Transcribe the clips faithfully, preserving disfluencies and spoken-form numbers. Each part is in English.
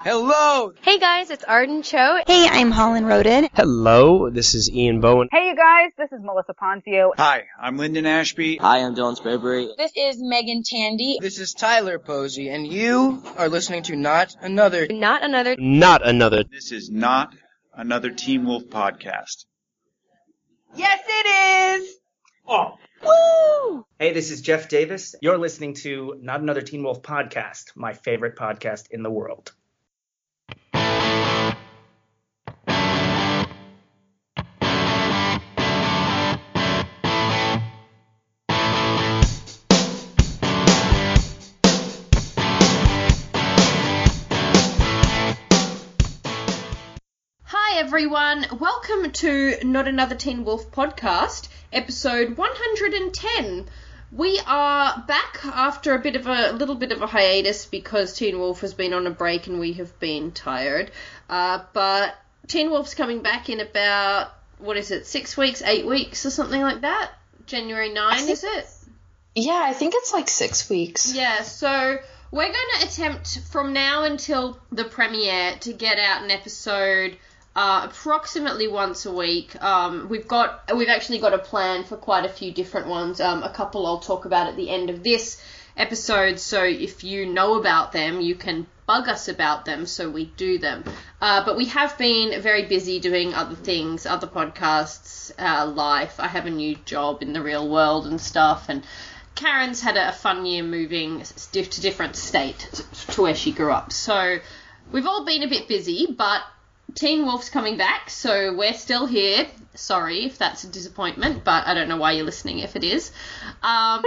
Hello! Hey guys, it's Arden Cho. Hey, I'm Holland Roden. Hello, this is Ian Bowen. Hey you guys, this is Melissa Ponzio. Hi, I'm Lyndon Ashby. Hi, I'm Dylan Sprayberry. This is Megan Tandy. This is Tyler Posey, and you are listening to Not Another. Not Another. Not Another. This is Not Another Teen Wolf podcast. Yes, it is! Oh. Woo! Hey, this is Jeff Davis. You're listening to Not Another Teen Wolf podcast, my favorite podcast in the world. Everyone, welcome to Not Another Teen Wolf podcast, episode one hundred ten. We are back after a bit of a, a little bit of a hiatus because Teen Wolf has been on a break and we have been tired. Uh, but Teen Wolf's coming back in about, what is it, six weeks, eight weeks or something like that? January ninth, is it? Yeah, I think it's like six weeks. Yeah, so we're going to attempt from now until the premiere to get out an episode Uh, approximately once a week. Um, we've got, we've actually got a plan for quite a few different ones. Um, a couple I'll talk about at the end of this episode, so if you know about them, you can bug us about them so we do them. Uh, but we have been very busy doing other things, other podcasts, uh, life. I have a new job in the real world and stuff, and Karen's had a fun year moving to different state to where she grew up. So we've all been a bit busy, but Teen Wolf's coming back, so we're still here. Sorry if that's a disappointment, but I don't know why you're listening if it is. Um,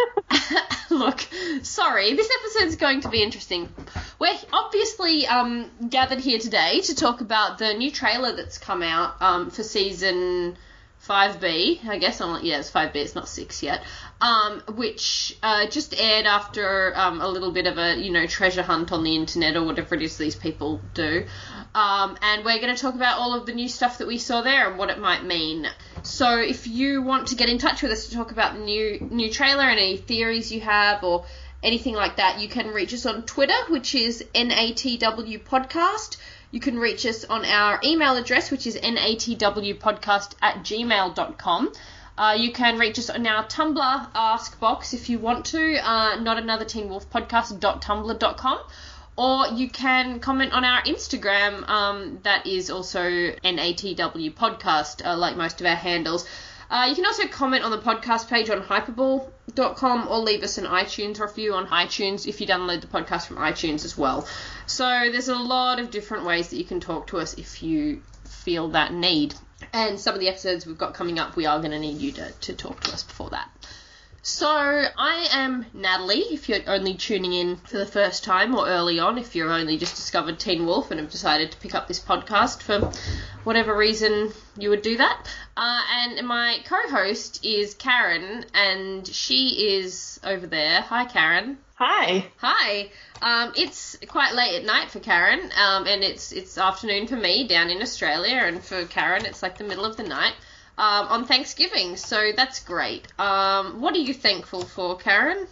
look, sorry, this episode's going to be interesting. We're obviously um, gathered here today to talk about the new trailer that's come out um, for season five B, I guess. I'm, yeah, it's five B, it's not six yet, um, which uh, just aired after um, a little bit of a, you know, treasure hunt on the internet or whatever it is these people do. Um, and we're going to talk about all of the new stuff that we saw there and what it might mean. So if you want to get in touch with us to talk about the new new trailer and any theories you have or anything like that, you can reach us on Twitter, which is N A T W Podcast. You can reach us on our email address, which is natwpodcast at gmail dot com. Uh, you can reach us on our Tumblr Ask box if you want to, uh, not another teen wolf podcast dot tumblr dot com. Or you can comment on our Instagram, um, that is also N A T W Podcast, uh, like most of our handles. Uh, you can also comment on the podcast page on hyperball dot com or leave us an iTunes review on iTunes if you download the podcast from iTunes as well. So there's a lot of different ways that you can talk to us if you feel that need. And some of the episodes we've got coming up, we are going to need you to, to talk to us before that. So, I am Natalie, if you're only tuning in for the first time, or early on, if you've only just discovered Teen Wolf and have decided to pick up this podcast for whatever reason you would do that. Uh, and my co-host is Karen, and she is over there. Hi, Karen. Hi. Hi. Um, it's quite late at night for Karen, um, and it's it's afternoon for me down in Australia, and for Karen it's like the middle of the night. Um, on Thanksgiving, so that's great. Um, what are you thankful for, Karen?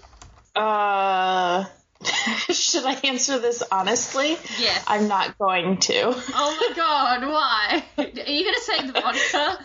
Uh, should I answer this honestly? Yes. I'm not going to. Oh my god, why? Are you going to say the vodka?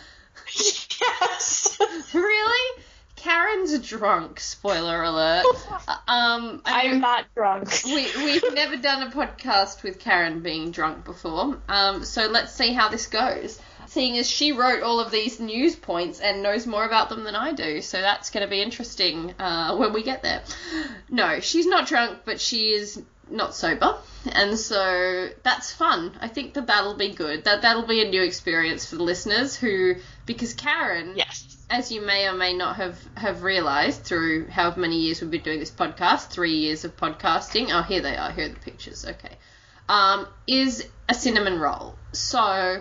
Yes. Really? Karen's drunk, spoiler alert. Um, I'm not drunk. We, we've never done a podcast with Karen being drunk before, um, so let's see how this goes. Seeing as she wrote all of these news points and knows more about them than I do, so that's going to be interesting uh, when we get there. No, she's not drunk, but she is not sober, and so that's fun. I think that that'll be good. That that'll be a new experience for the listeners who, because Karen, yes, as you may or may not have, have realised through however many years we've been doing this podcast, three years of podcasting, oh, here they are, here are the pictures, okay, um, is a cinnamon roll. So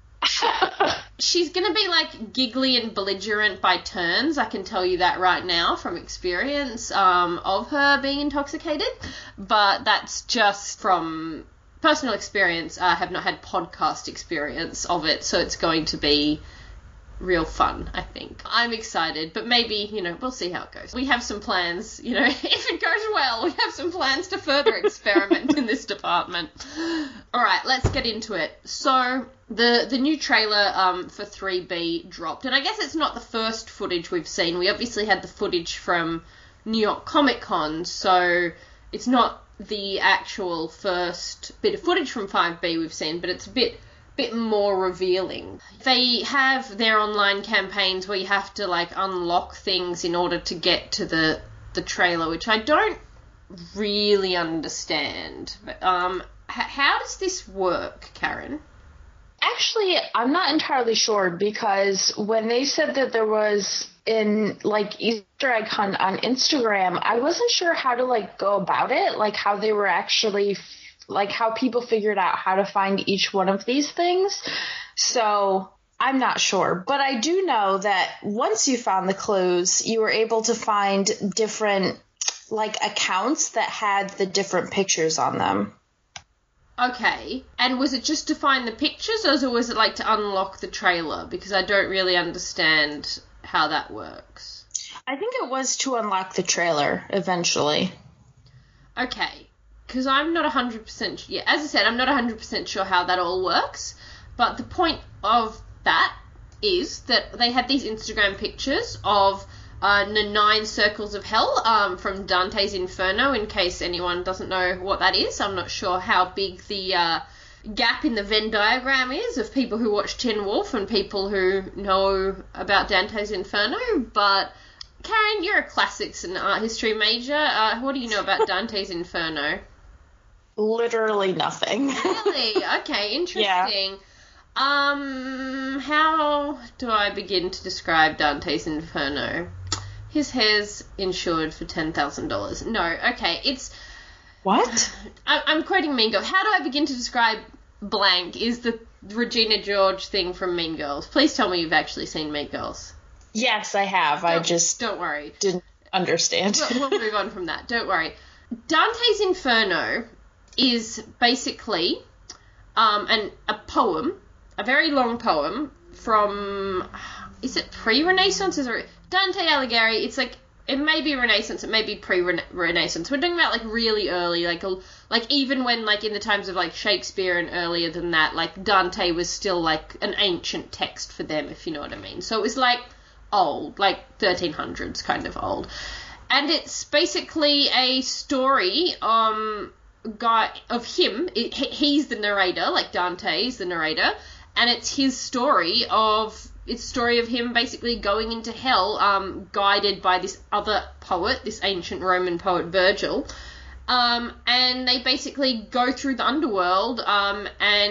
she's going to be, like, giggly and belligerent by turns, I can tell you that right now from experience um, of her being intoxicated, but that's just from personal experience. I have not had podcast experience of it, so it's going to be real fun, I think. I'm excited, but maybe, you know, we'll see how it goes. We have some plans, you know, if it goes well, we have some plans to further experiment in this department. All right, let's get into it. So the the new trailer um, for three B dropped, and I guess it's not the first footage we've seen. We obviously had the footage from New York Comic Con, so it's not the actual first bit of footage from five B we've seen, but it's a bit bit more revealing. They have their online campaigns where you have to like unlock things in order to get to the the trailer, which I don't really understand. But, um, h- how does this work, Karen? Actually, I'm not entirely sure, because when they said that there was in like Easter egg hunt on Instagram, I wasn't sure how to like go about it, like how they were actually like how people figured out how to find each one of these things. So I'm not sure, but I do know that once you found the clues, you were able to find different like accounts that had the different pictures on them. Okay, and was it just to find the pictures, or was it like to unlock the trailer? Because I don't really understand how that works. I think it was to unlock the trailer eventually. Okay, because I'm not one hundred percent... Yeah, as I said, I'm not one hundred percent sure how that all works, but the point of that is that they had these Instagram pictures of uh, the nine circles of hell um, from Dante's Inferno, in case anyone doesn't know what that is. I'm not sure how big the uh, gap in the Venn diagram is of people who watch Teen Wolf and people who know about Dante's Inferno, but Karen, you're a classics and art history major. Uh, what do you know about Dante's Inferno? Literally nothing. Really? Okay, interesting. Yeah. Um, how do I begin to describe Dante's Inferno? His hair's insured for ten thousand dollars. No, okay, it's... What? I, I'm quoting Mean Girls. How do I begin to describe blank is the Regina George thing from Mean Girls. Please tell me you've actually seen Mean Girls. Yes, I have. I Don't- just Don't worry. didn't understand. We'll, we'll move on from that. Don't worry. Dante's Inferno is basically um, an, a poem, a very long poem from, is it pre-Renaissance? Is it Dante Alighieri? It's like, it may be Renaissance, it may be pre-Renaissance. We're talking about like really early, like like even when like in the times of like Shakespeare and earlier than that, like Dante was still like an ancient text for them, if you know what I mean. So it was like old, like thirteen hundreds kind of old. And it's basically a story um guy of him. It, he's the narrator, like Dante's the narrator, and it's his story of it's story of him basically going into hell, um, guided by this other poet, this ancient Roman poet Virgil. Um, and they basically go through the underworld um,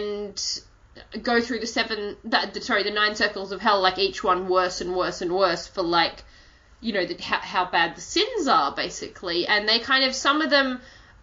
and go through the seven, the, the, sorry, the nine circles of hell, like each one worse and worse and worse for like, you know, the, how, how bad the sins are, basically. And they kind of, some of them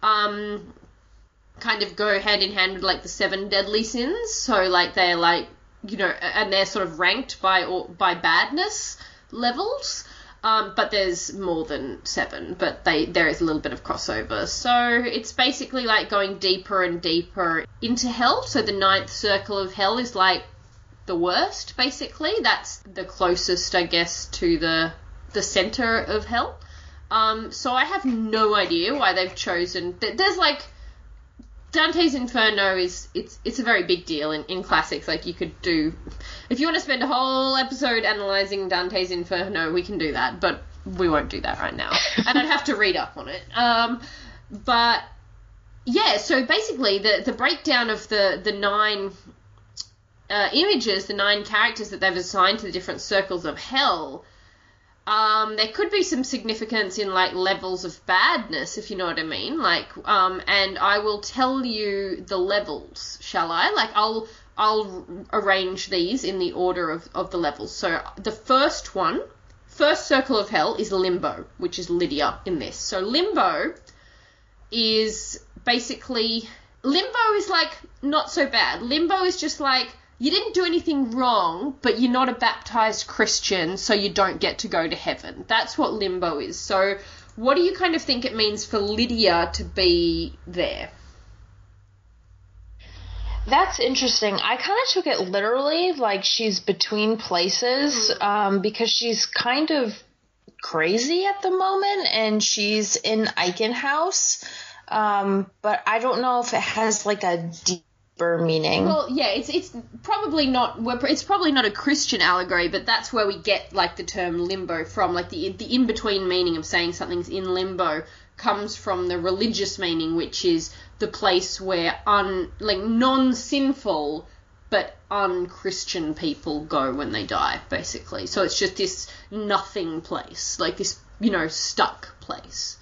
um, kind of go hand in hand with like the seven deadly sins. So like they're like, you know, and they're sort of ranked by or by badness levels. Um, but there's more than seven, but they there is a little bit of crossover. So it's basically like going deeper and deeper into hell. So the ninth circle of hell is like the worst, basically. That's the closest, I guess, to the the center of hell. Um, so I have no idea why they've chosen. There's like Dante's Inferno is it's it's a very big deal in, in classics. Like you could do, if you want to spend a whole episode analysing Dante's Inferno, we can do that, but we won't do that right now. And I'd have to read up on it. Um, but yeah, so basically the the breakdown of the the nine uh, images, the nine characters that they've assigned to the different circles of hell. Um, there could be some significance in, like, levels of badness, if you know what I mean. Like, um, and I will tell you the levels, shall I? Like, I'll I'll arrange these in the order of, of the levels. So the first one, first circle of hell is Limbo, which is Lydia in this. So Limbo is basically, Limbo is, like, not so bad. Limbo is just, like, you didn't do anything wrong, but you're not a baptized Christian, so you don't get to go to heaven. That's what Limbo is. So what do you kind of think it means for Lydia to be there? That's interesting. I kind of took it literally, like she's between places, um, because she's kind of crazy at the moment, and she's in Eichen House, um, but I don't know if it has like a deeper meaning. Well, yeah, it's it's probably not we're, it's probably not a Christian allegory, but that's where we get like the term limbo from. Like the the in between meaning of saying something's in limbo comes from the religious meaning, which is the place where un like non-sinful but un-Christian people go when they die, basically. So it's just this nothing place, like this, you know, stuck place.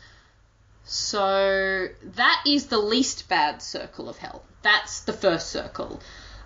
So that is the least bad circle of hell. That's the first circle.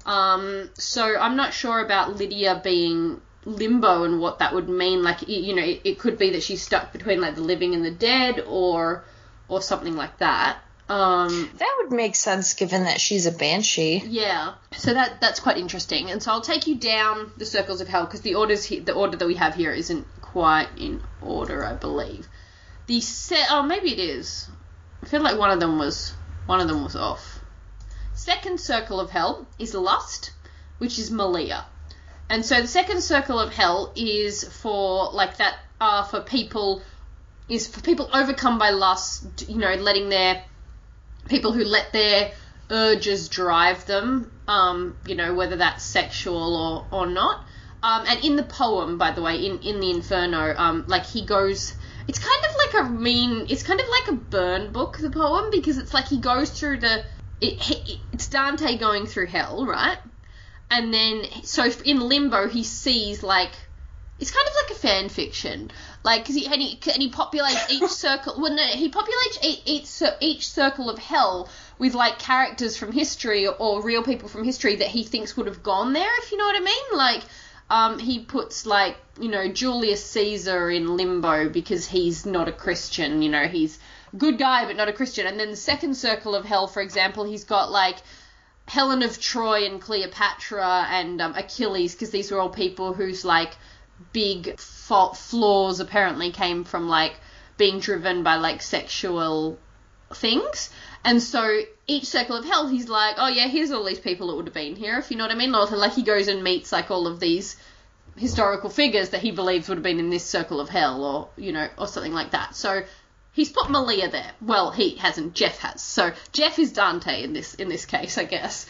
Um, so I'm not sure about Lydia being limbo and what that would mean. Like, you know, it, it could be that she's stuck between like the living and the dead, or or something like that. Um, that would make sense given that she's a banshee. Yeah, so that that's quite interesting. And so I'll take you down the circles of hell, because the orders he, the order that we have here isn't quite in order, I believe. The set oh maybe it is. I feel like one of them was one of them was off. Second circle of hell is lust, which is Malia. And so the second circle of hell is for like that uh for people is for people overcome by lust, you know, letting their people who let their urges drive them, um, you know, whether that's sexual or, or not. Um, and in the poem, by the way, in, in the Inferno, um, like he goes, it's kind of like a mean, it's kind of like a burn book, the poem, because it's like he goes through the, it, it, it's Dante going through hell, right? And then, so in Limbo, he sees like, it's kind of like a fan fiction, like, cause he, and he, and he populates each circle, well, no, he populates each, each, each circle of hell with, like, characters from history or, or real people from history that he thinks would have gone there, if you know what I mean, like, um, he puts, like, you know, Julius Caesar in Limbo because he's not a Christian, you know, he's a good guy but not a Christian, and then the second circle of hell, for example, he's got, like, Helen of Troy and Cleopatra and um, Achilles, because these were all people whose, like, big fault flaws apparently came from like being driven by like sexual things. And so each circle of hell he's like, oh yeah, here's all these people that would have been here, if you know what I mean. Or like he goes and meets like all of these historical figures that he believes would have been in this circle of hell, or you know, or something like that. So he's put Malia there. Well, he hasn't, Jeff has. So Jeff is Dante in this in this case, I guess.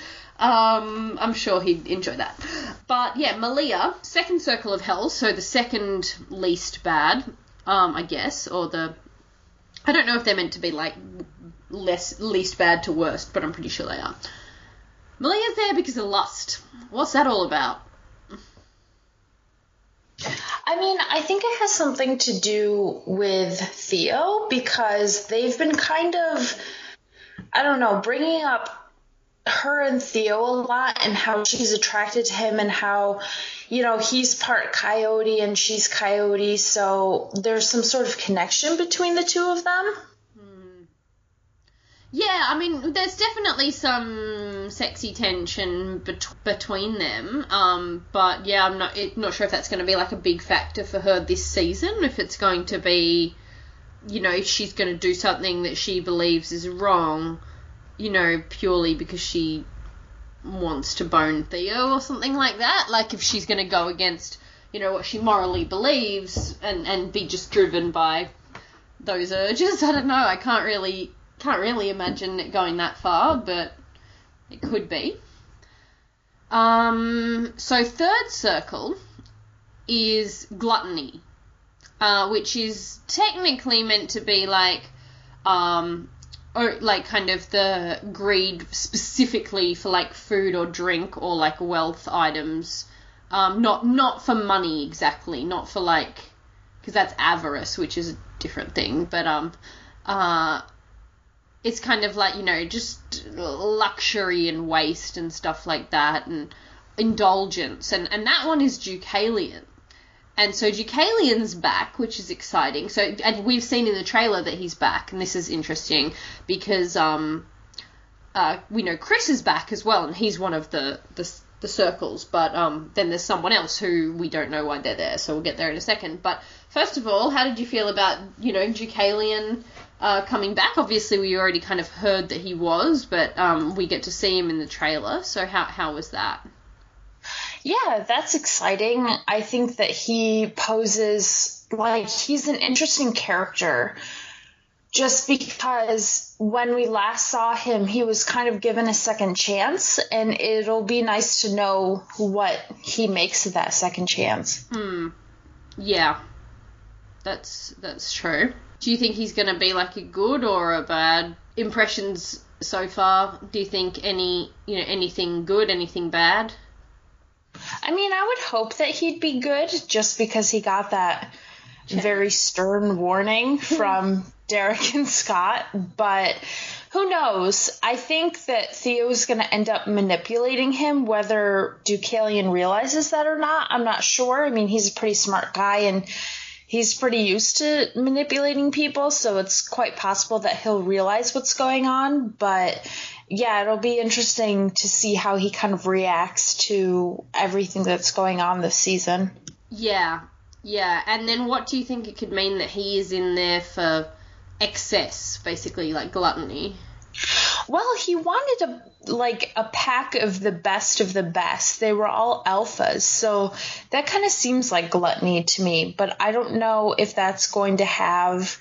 Um, I'm sure he'd enjoy that. But yeah, Malia, second circle of hell, so the second least bad, um, I guess, or the, I don't know if they're meant to be like less, least bad to worst, but I'm pretty sure they are. Malia's there because of lust. What's that all about? I mean, I think it has something to do with Theo, because they've been kind of, I don't know, bringing up her and Theo a lot, and how she's attracted to him, and how, you know, he's part coyote and she's coyote, so there's some sort of connection between the two of them. Hmm. Yeah, I mean, there's definitely some sexy tension bet- between them, um, but yeah, I'm not it, not sure if that's going to be like a big factor for her this season, if it's going to be, you know, if she's going to do something that she believes is wrong, you know, purely because she wants to bone Theo or something like that. Like, if she's going to go against, you know, what she morally believes and, and be just driven by those urges. I don't know. I can't really can't really imagine it going that far, but it could be. Um, so third circle is gluttony, uh, which is technically meant to be like, um... or like kind of the greed specifically for like food or drink or like wealth items, um, not not for money exactly, not for like, because that's avarice, which is a different thing, but um, uh, it's kind of like, you know, just luxury and waste and stuff like that, and indulgence, and and that one is Deucalion. And so Deucalion's back, which is exciting. So, and we've seen in the trailer that he's back, and this is interesting because um, uh, we know Chris is back as well, and he's one of the the, the circles. But um, then there's someone else who we don't know why they're there, so we'll get there in a second. But first of all, how did you feel about, you know, Deucalion uh, coming back. Obviously, we already kind of heard that he was, but um, we get to see him in the trailer. So how how was that? Yeah, that's exciting. I think that he poses like he's an interesting character. Just because when we last saw him, he was kind of given a second chance, and it'll be nice to know what he makes of that second chance. Hmm. Yeah. That's that's true. Do you think he's going to be like a good or a bad? Impressions so far, do you think any, you know, anything good, anything bad? I mean, I would hope that he'd be good just because he got that very stern warning from Derek and Scott, but who knows? I think that Theo's going to end up manipulating him, whether Deucalion realizes that or not. I'm not sure. I mean, he's a pretty smart guy, and he's pretty used to manipulating people, so it's quite possible that he'll realize what's going on. But yeah, it'll be interesting to see how he kind of reacts to everything that's going on this season. Yeah, yeah. And then what do you think it could mean that he is in there for excess, basically, like gluttony? Well, he wanted a like a pack of the best of the best. They were all alphas, so that kind of seems like gluttony to me, but I don't know if that's going to have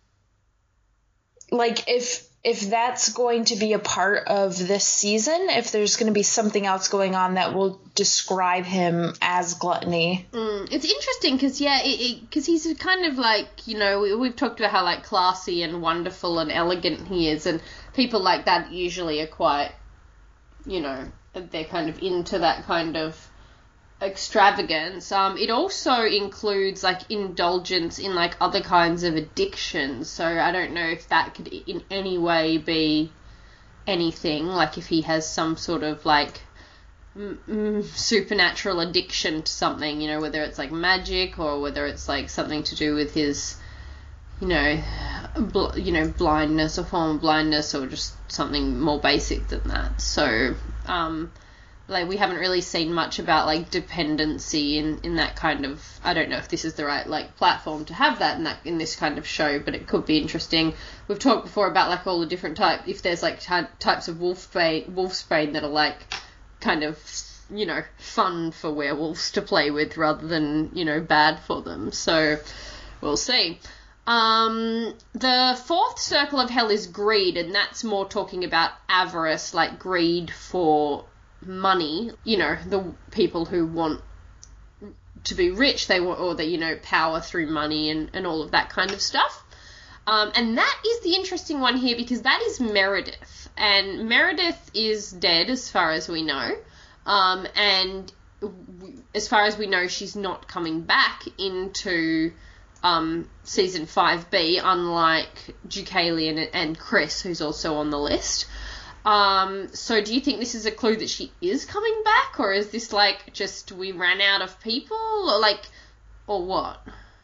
like if if that's going to be a part of this season, if there's going to be something else going on that will describe him as gluttony. Mm, it's interesting because, yeah, because he's kind of like, you know, we, we've talked about how, like, classy and wonderful and elegant he is, and people like that usually are quite, you know, they're kind of into that kind of extravagance. Um, it also includes, like, indulgence in, like, other kinds of addictions, so I don't know if that could in any way be anything, like if he has some sort of, like, m- m- supernatural addiction to something, you know, whether it's, like, magic or whether it's, like, something to do with his, you know, bl- you know, blindness or form of blindness or just something more basic than that. So, um... like, we haven't really seen much about, like, dependency in, in that kind of... I don't know if this is the right, like, platform to have that in that in this kind of show, but it could be interesting. We've talked before about, like, all the different types... If there's, like, ty- types of wolfbane, wolfsbane that are, like, kind of, you know, fun for werewolves to play with rather than, you know, bad for them. So, we'll see. Um, the fourth circle of hell is greed, and that's more talking about avarice, like greed for money, you know, the people who want to be rich, they want, or the, you know, power through money and, and all of that kind of stuff. Um, and that is the interesting one here because that is Meredith. And Meredith is dead as far as we know. Um, and w- as far as we know, she's not coming back into um, season five B, unlike Deucalion and, and Chris, who's also on the list. Um, so do you think this is a clue that she is coming back, or is this like just we ran out of people, or like, or what?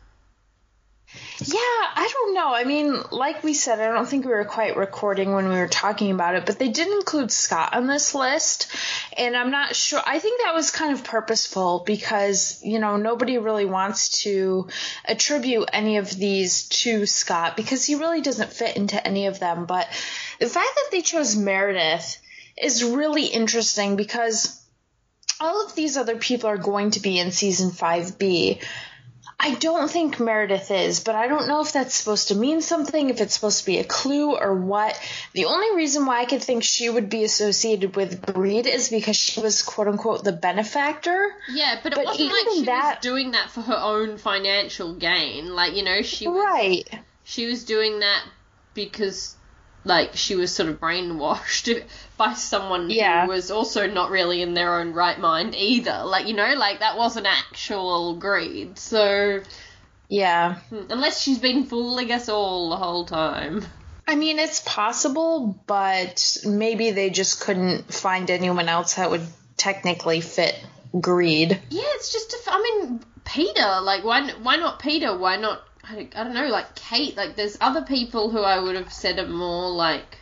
Yeah, I don't know. I mean, like we said, I don't think we were quite recording when we were talking about it, but they did include Scott on this list, and I'm not sure. I think that was kind of purposeful because, you know, nobody really wants to attribute any of these to Scott because he really doesn't fit into any of them. But the fact that they chose Meredith is really interesting because all of these other people are going to be in season five B. I don't think Meredith is, but I don't know if that's supposed to mean something, if it's supposed to be a clue or what. The only reason why I could think she would be associated with greed is because she was, quote-unquote, the benefactor. Yeah, but it but wasn't like she that, was doing that for her own financial gain. Like, you know, she was, right. she was doing that because, like, she was sort of brainwashed by someone yeah. who was also not really in their own right mind either. Like, you know, like, that wasn't actual greed. So, yeah. Unless she's been fooling us all the whole time. I mean, it's possible, but maybe they just couldn't find anyone else that would technically fit greed. Yeah, it's just, a, I mean, Peter, like, why, why not Peter? Why not, I, I don't know, like, Kate? Like, there's other people who I would have said are more, like...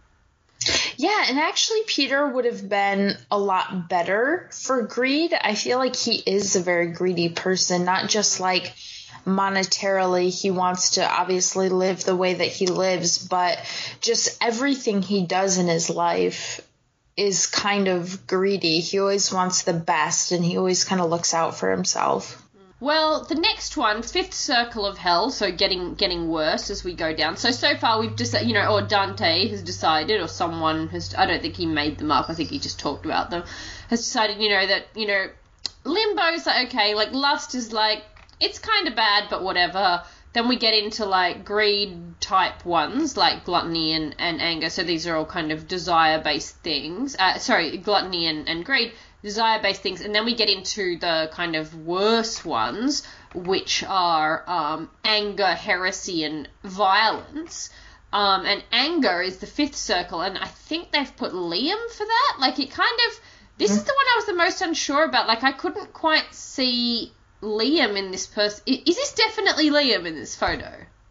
Yeah, and actually Peter would have been a lot better for greed. I feel like he is a very greedy person, not just, like, monetarily. He wants to obviously live the way that he lives, but just everything he does in his life is kind of greedy. He always wants the best, and he always kind of looks out for himself. Well, the next one, fifth circle of hell, so getting getting worse as we go down. So, so far we've just, you know, or Dante has decided, or someone has, I don't think he made them up, I think he just talked about them, has decided, you know, that, you know, limbo's like, okay, like, lust is like, it's kind of bad, but whatever. Then we get into, like, greed-type ones, like gluttony and, and anger. So these are all kind of desire-based things. Uh, sorry, gluttony and, and greed, desire-based things. And then we get into the kind of worse ones, which are um, anger, heresy, and violence. Um, and anger is the fifth circle, and I think they've put Liam for that. Like, it kind of... This mm-hmm. is the one I was the most unsure about. Like, I couldn't quite see Liam in this person. Is this definitely Liam in this photo?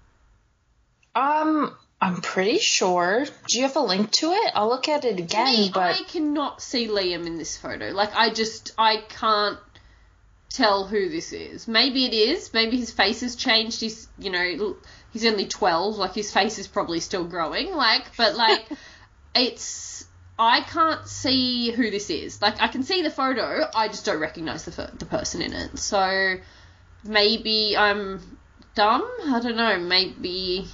Um, I'm pretty sure. Do you have a link to it? I'll look at it again. Me, but I cannot see Liam in this photo. Like, I just, I can't tell who this is. Maybe it is. Maybe his face has changed. He's, you know, he's only twelve. Like, his face is probably still growing. Like, but, like, it's... I can't see who this is. Like, I can see the photo, I just don't recognise the the person in it. So, maybe I'm dumb? I don't know, maybe...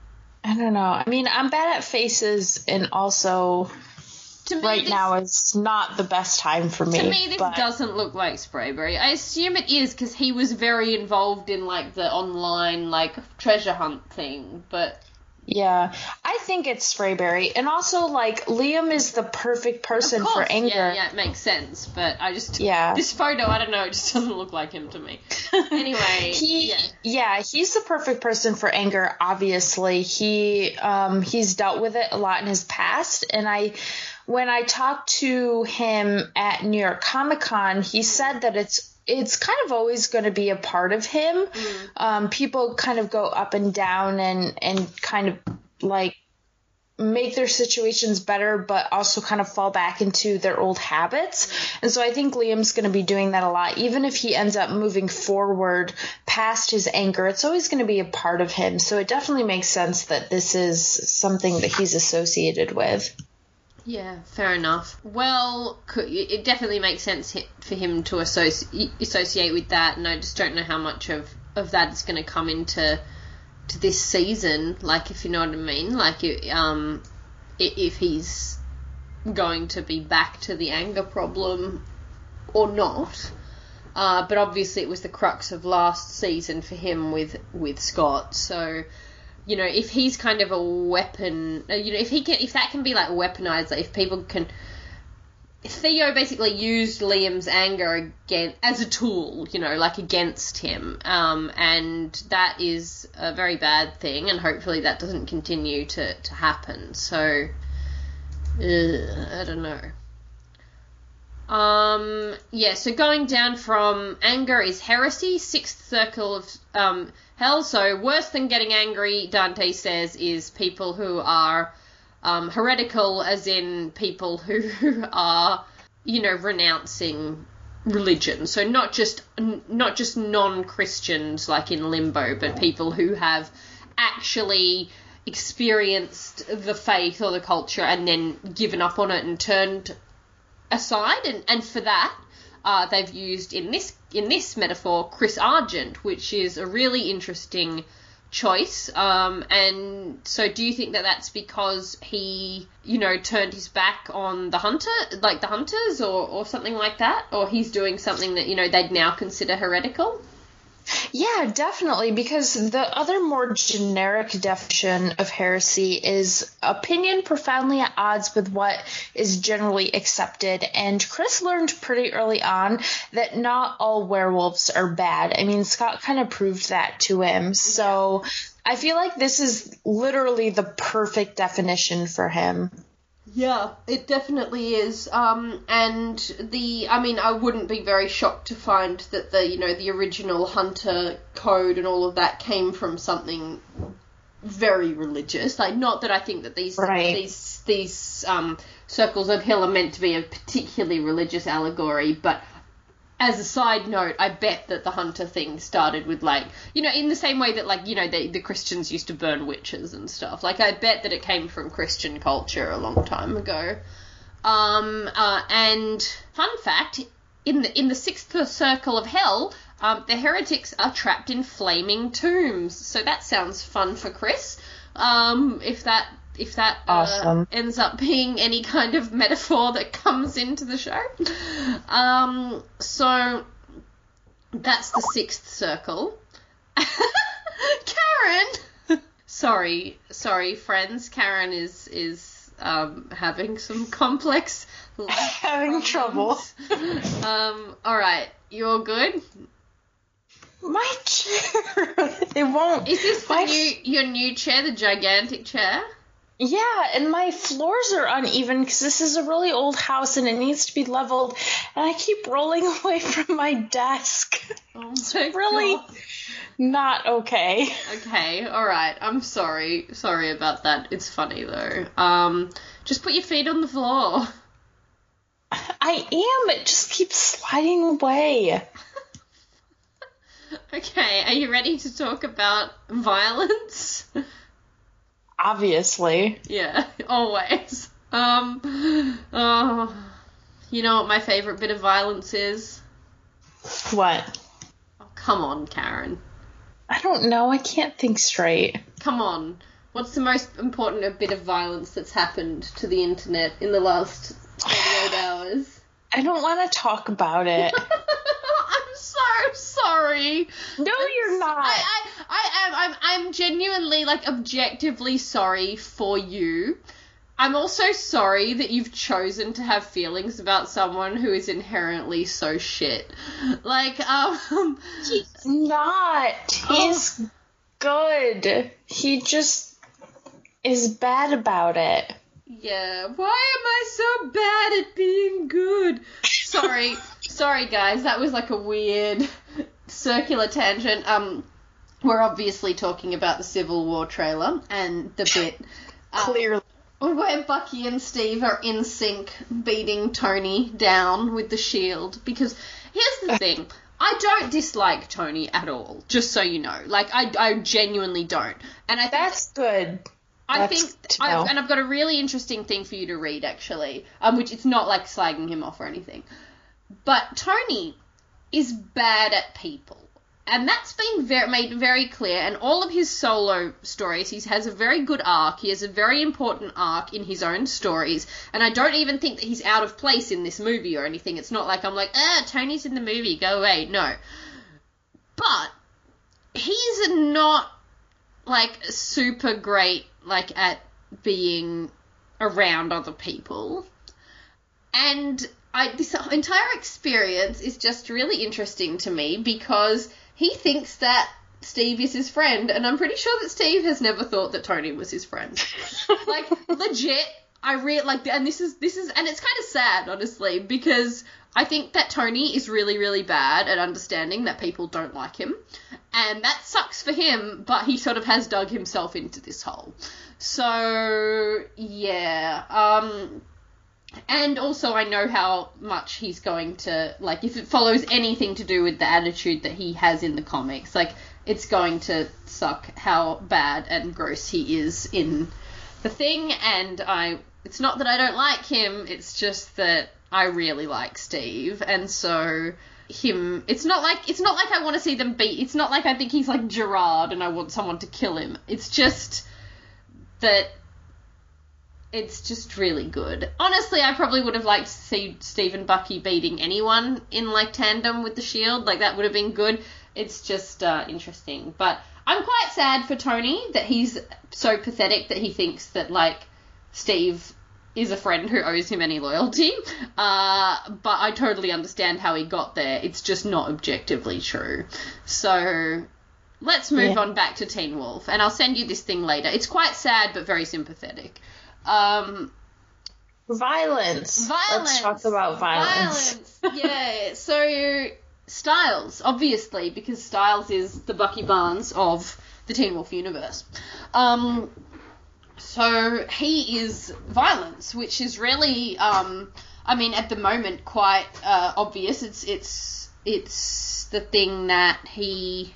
I don't know. I mean, I'm bad at faces, and also, to me, right this, now is not the best time for me. To me, this but... doesn't look like Sprayberry. I assume it is, because he was very involved in, like, the online, like, treasure hunt thing, but... Yeah, I think it's Sprayberry. And also, like, Liam is the perfect person course, for anger. Yeah, yeah, it makes sense. But I just... Yeah. This photo, I don't know, it just doesn't look like him to me. Anyway, he, yeah. Yeah, he's the perfect person for anger, obviously. He, um, he's dealt with it a lot in his past. And I... When I talked to him at New York Comic Con, he said that it's it's kind of always going to be a part of him. Mm. Um, people kind of go up and down and, and kind of like make their situations better, but also kind of fall back into their old habits. And so I think Liam's going to be doing that a lot. Even if he ends up moving forward past his anger, it's always going to be a part of him. So it definitely makes sense that this is something that he's associated with. Yeah, fair enough. Well, it definitely makes sense for him to associate associate with that, and I just don't know how much of, of that is going to come into to this season, like, if you know what I mean, like, um, if he's going to be back to the anger problem or not. Uh, but obviously it was the crux of last season for him with, with Scott, so... You know, if he's kind of a weapon, you know, if he can, if that can be like weaponized, like if people can, Theo basically used Liam's anger again as a tool, you know, like against him, um, and that is a very bad thing, and hopefully that doesn't continue to, to happen. So, ugh, I don't know. Um, yeah, so going down from anger is heresy, sixth circle of um, hell. So worse than getting angry, Dante says, is people who are um, heretical, as in people who are, you know, renouncing religion. So not just not just non-Christians like in Limbo, but people who have actually experienced the faith or the culture and then given up on it and turned aside, and, and for that uh, they've used in this in this metaphor Chris Argent, which is a really interesting choice. Um, and so do you think that that's because he, you know, turned his back on the hunter, like the hunters, or, or something like that, or he's doing something that, you know, they'd now consider heretical? Yeah, definitely, because the other more generic definition of heresy is opinion profoundly at odds with what is generally accepted. And Chris learned pretty early on that not all werewolves are bad. I mean, Scott kind of proved that to him. So I feel like this is literally the perfect definition for him. Yeah, it definitely is. Um, and the, I mean, I wouldn't be very shocked to find that the, you know, the original Hunter code and all of that came from something very religious. Like, not that I think that these right. these these um, circles of hell are meant to be a particularly religious allegory, but as a side note, I bet that the hunter thing started with, like, you know, in the same way that, like, you know, they, the Christians used to burn witches and stuff. Like, I bet that it came from Christian culture a long time ago. Um, uh, and fun fact, in the in the sixth circle of hell, um, the heretics are trapped in flaming tombs. So that sounds fun for Chris. Um, if that if that uh, Awesome. ends up being any kind of metaphor that comes into the show. Um, so that's the sixth circle. Karen! sorry, sorry, friends. Karen is, is um, having some complex life Having trouble. problems. Um, alright, you're good? My chair. It won't. Is this the My- new, your new chair, the gigantic chair? Yeah, and my floors are uneven because this is a really old house and it needs to be leveled, and I keep rolling away from my desk. Oh It's my really God. not okay. Okay, alright, I'm sorry. Sorry about that. It's funny, though. Um, just put your feet on the floor. I am. It just keeps sliding away. Okay, are you ready to talk about violence? Obviously. Yeah, always. Um, oh, you know what my favourite bit of violence is? What? Oh, come on, Karen. I don't know. I can't think straight. Come on. What's the most important bit of violence that's happened to the internet in the last forty-eight hours? I don't want to talk about it. I'm so sorry. No, you're not. I, I, I am. I'm. I'm genuinely, like, objectively sorry for you. I'm also sorry that you've chosen to have feelings about someone who is inherently so shit. Like, um. He's not. He's good. He just is bad about it. Yeah. Why am I so bad at being good? Sorry. Sorry, guys. That was like a weird circular tangent. Um, we're obviously talking about the Civil War trailer and the bit um, Clearly. where Bucky and Steve are in sync beating Tony down with the shield. Because here's the thing. I don't dislike Tony at all, just so you know. Like, I, I genuinely don't. And I think That's good. I That's think, to I, know. and I've got a really interesting thing for you to read, actually, um, which it's not like slagging him off or anything. But Tony is bad at people. And that's been very, made very clear. And all of his solo stories, he has a very good arc. He has a very important arc in his own stories. And I don't even think that he's out of place in this movie or anything. It's not like I'm like, ah, Tony's in the movie, go away. No. But he's not, like, super great, like, at being around other people. And I, this entire experience is just really interesting to me because he thinks that Steve is his friend, and I'm pretty sure that Steve has never thought that Tony was his friend. Like, legit, I really, like, and this is, this is, and it's kind of sad, honestly, because I think that Tony is really, really bad at understanding that people don't like him, and that sucks for him, but he sort of has dug himself into this hole. So, yeah, um... and also I know how much he's going to, like, if it follows anything to do with the attitude that he has in the comics, like, it's going to suck how bad and gross he is in the thing, and I, it's not that I don't like him, it's just that I really like Steve, and so him, it's not like, it's not like I want to see them beat, it's not like I think he's like Gerard and I want someone to kill him, it's just that it's just really good. Honestly, I probably would have liked to see Steve and Bucky beating anyone in, like, tandem with the shield. Like, that would have been good. It's just uh, interesting. But I'm quite sad for Tony that he's so pathetic that he thinks that, like, Steve is a friend who owes him any loyalty. Uh, but I totally understand how he got there. It's just not objectively true. So let's move Yeah. on back to Teen Wolf. And I'll send you this thing later. It's quite sad but very sympathetic. Um, Violence. violence. Let's talk about violence. Violence. Yeah. So Styles, obviously, because Styles is the Bucky Barnes of the Teen Wolf universe. Um, so he is violence, which is really, um, I mean, at the moment, quite uh, obvious. It's it's it's the thing that he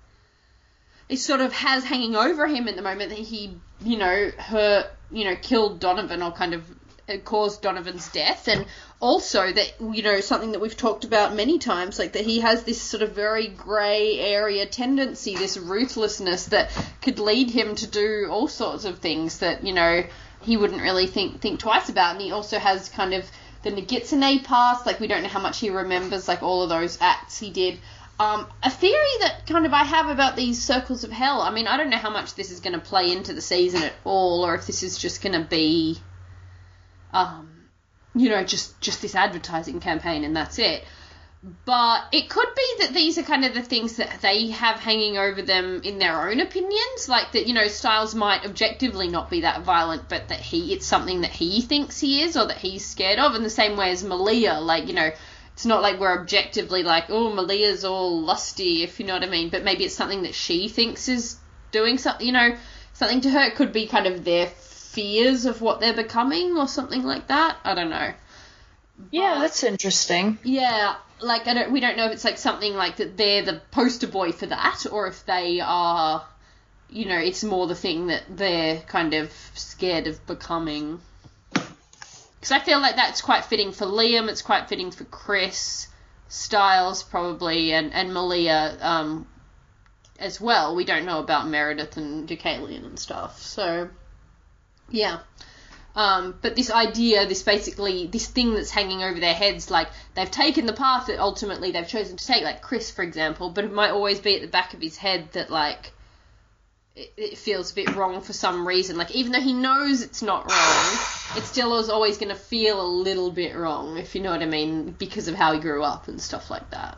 it sort of has hanging over him at the moment, that he, you know, hurt, you know, killed Donovan, or kind of caused Donovan's death. And also that, you know, something that we've talked about many times, like that he has this sort of very grey area tendency, this ruthlessness that could lead him to do all sorts of things that, you know, he wouldn't really think think twice about. And he also has kind of the Nogitsune past, like we don't know how much he remembers, like all of those acts he did. Um, a theory that kind of I have about these Circles of Hell, I mean, I don't know how much this is going to play into the season at all, or if this is just going to be, um, you know, just, just this advertising campaign and that's it. But it could be that these are kind of the things that they have hanging over them in their own opinions, like that, you know, Styles might objectively not be that violent, but that he, it's something that he thinks he is, or that he's scared of, in the same way as Malia, like, you know, it's not like we're objectively like, oh, Malia's all lusty, if you know what I mean, but maybe it's something that she thinks is doing something, you know, something to her. It could be kind of their fears of what they're becoming or something like that. I don't know. Yeah, But, that's interesting. yeah, like, I don't, we don't know if it's like something like that they're the poster boy for that, or if they are, you know, it's more the thing that they're kind of scared of becoming. Because I feel like that's quite fitting for Liam, it's quite fitting for Chris, Styles probably, and, and Malia um, as well. We don't know about Meredith and Deucalion and stuff, so, yeah. Um, but this idea, this basically, this thing that's hanging over their heads, like, they've taken the path that ultimately they've chosen to take, like Chris, for example, but it might always be at the back of his head that, like, it, it feels a bit wrong for some reason. Like, even though he knows it's not wrong, it still is always going to feel a little bit wrong, if you know what I mean, because of how he grew up and stuff like that.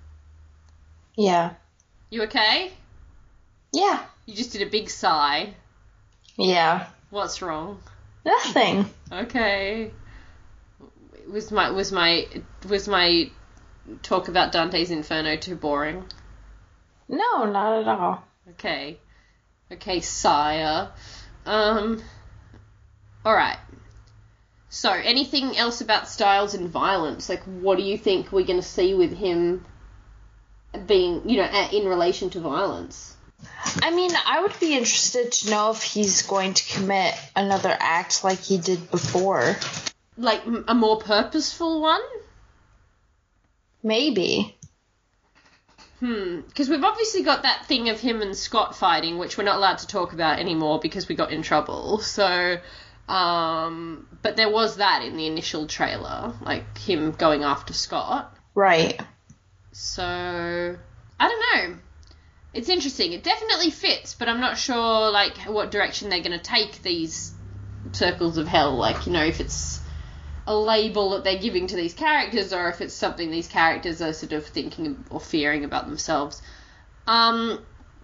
Yeah. You okay? Yeah. You just did a big sigh. Yeah. What's wrong? Nothing. Okay. Was my was my was my talk about Dante's Inferno too boring? No, not at all. Okay. Okay, sire. Um Alright. So, anything else about Styles and violence? Like, what do you think we're going to see with him being, you know, in relation to violence? I mean, I would be interested to know if he's going to commit another act like he did before. Like, a more purposeful one? Maybe. Hmm. Because we've obviously got that thing of him and Scott fighting, which we're not allowed to talk about anymore because we got in trouble. So, um, but there was that in the initial trailer, like him going after Scott. Right. So, I don't know. It's interesting. It definitely fits, but I'm not sure, like, what direction they're going to take these Circles of Hell. Like, you know, if it's a label that they're giving to these characters, or if it's something these characters are sort of thinking or fearing about themselves. Um,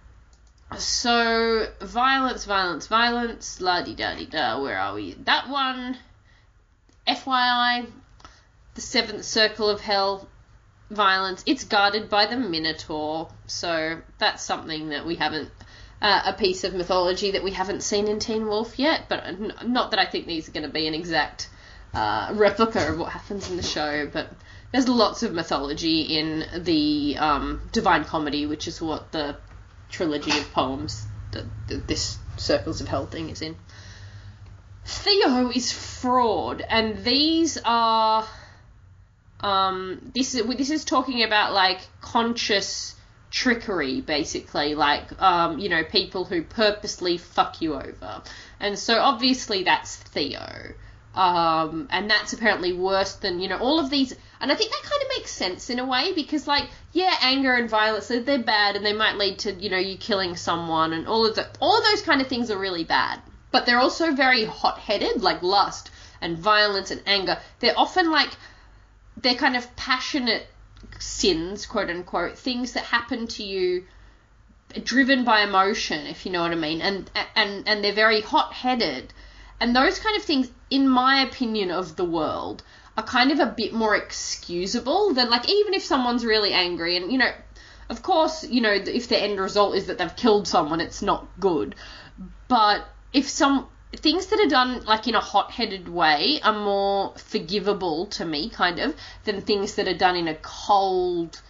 so, violence, violence, violence, la-di-da-di-da, where are we? That one, F Y I, the Seventh Circle of Hell, violence, it's guarded by the Minotaur, so that's something that we haven't, uh, a piece of mythology that we haven't seen in Teen Wolf yet, but n- not that I think these are going to be an exact uh, replica of what happens in the show, but there's lots of mythology in the um, Divine Comedy, which is what the trilogy of poems that, that this Circles of Hell thing is in. Theo is fraud, and these are... Um, this is this is talking about, like, conscious trickery, basically, like, um, you know, people who purposely fuck you over. And so, obviously, that's Theo. Um, and that's apparently worse than, you know, all of these... And I think that kind of makes sense in a way, because, like, yeah, anger and violence, they're, they're bad, and they might lead to, you know, you killing someone, and all of the, all of those kind of things are really bad. But they're also very hot-headed, like lust and violence and anger. They're often, like... They're kind of passionate sins, quote unquote, things that happen to you driven by emotion, if you know what I mean, and and and they're very hot-headed, and those kind of things, in my opinion of the world, are kind of a bit more excusable than, like, even if someone's really angry, and, you know, of course, you know, if the end result is that they've killed someone, it's not good, but if some... Things that are done, like, in a hot-headed way are more forgivable to me, kind of, than things that are done in a cold,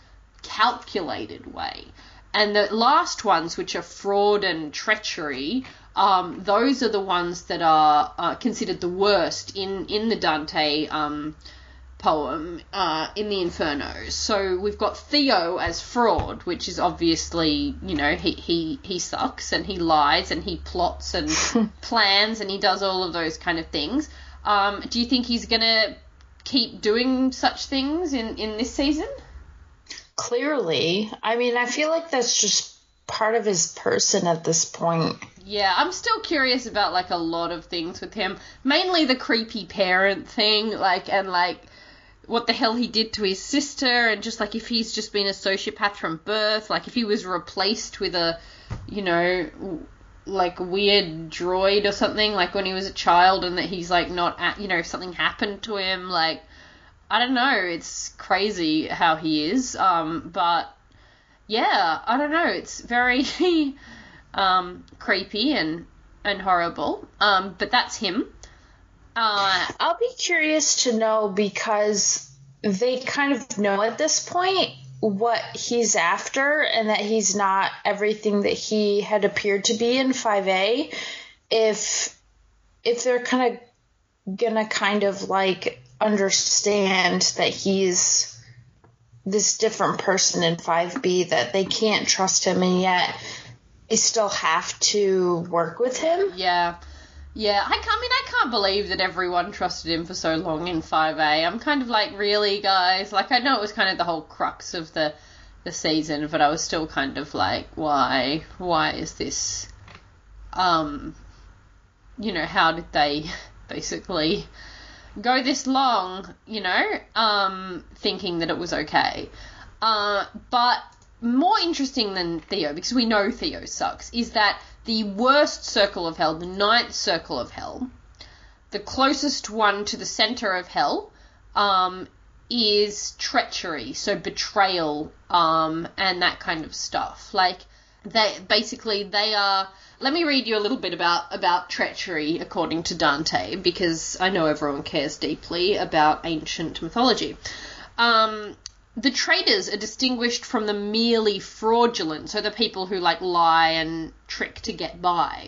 calculated way. And the last ones, which are fraud and treachery, um, those are the ones that are uh, considered the worst in, in the Dante um, poem, uh, in the Inferno. So we've got Theo as fraud, which is obviously, you know, he, he, he sucks and he lies and he plots and plans and he does all of those kind of things. Um, do you think he's going to keep doing such things in, in this season? Clearly. I mean, I feel like that's just part of his person at this point. Yeah, I'm still curious about, like, a lot of things with him. Mainly the creepy parent thing, like, and, like, what the hell he did to his sister, and just, like, if he's just been a sociopath from birth, like, if he was replaced with a, you know, like, weird droid or something, like, when he was a child, and that he's, like, not, at, you know, if something happened to him, like, I don't know, it's crazy how he is, um, but, yeah, I don't know, it's very, um, creepy and, and horrible, um, but that's him. Uh, I'll be curious to know, because they kind of know at this point what he's after, and that he's not everything that he had appeared to be in five A, if, if they're kind of gonna kind of, like, understand that he's this different person in five B, that they can't trust him and yet they still have to work with him. Yeah. Yeah, I, I mean, I can't believe that everyone trusted him for so long in five A. I'm kind of like, really, guys? Like, I know it was kind of the whole crux of the, the season, but I was still kind of like, why? Why is this? Um, you know, how did they basically go this long, you know, um, thinking that it was okay. Uh, but more interesting than Theo, because we know Theo sucks, is that the worst circle of hell, the ninth circle of hell, the closest one to the center of hell, um, is treachery, so betrayal, um, and that kind of stuff. Like, they, basically, they are... Let me read you a little bit about, about treachery according to Dante, because I know everyone cares deeply about ancient mythology. Um, the traitors are distinguished from the merely fraudulent, so the people who, like, lie and trick to get by,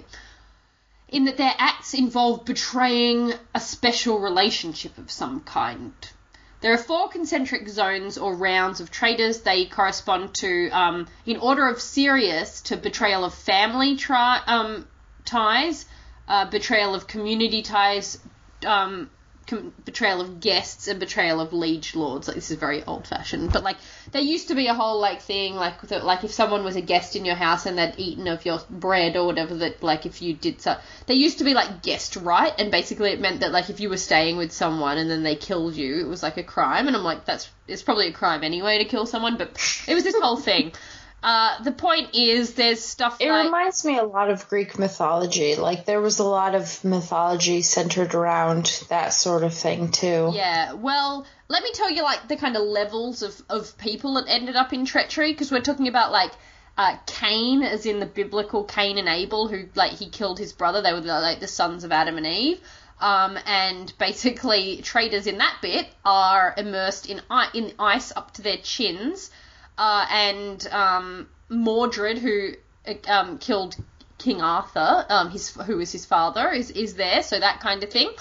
in that their acts involve betraying a special relationship of some kind. There are four concentric zones or rounds of traitors. They correspond to, um, in order of serious, to betrayal of family tri- um, ties, uh, betrayal of community ties, um, com- betrayal of guests, and betrayal of liege lords. Like, this is very old-fashioned, but, like, there used to be a whole, like, thing, like, that, like, if someone was a guest in your house and they'd eaten of your bread or whatever, that, like, if you did so, there used to be, like, guest right, and basically it meant that, like, if you were staying with someone and then they killed you, it was, like, a crime, and I'm like, that's, it's probably a crime anyway to kill someone, but it was this whole thing. Uh, the point is, there's stuff It like... reminds me a lot of Greek mythology. Like, there was a lot of mythology centered around that sort of thing, too. Yeah, well, let me tell you, like, the kind of levels of, of people that ended up in treachery, because we're talking about, like, uh, Cain, as in the biblical Cain and Abel, who, like, he killed his brother. They were, like, the sons of Adam and Eve. Um, and basically, traitors in that bit are immersed in, in ice up to their chins. Uh, and um, Mordred, who um, killed King Arthur, um, his who was his father, is, is there, so that kind of thing.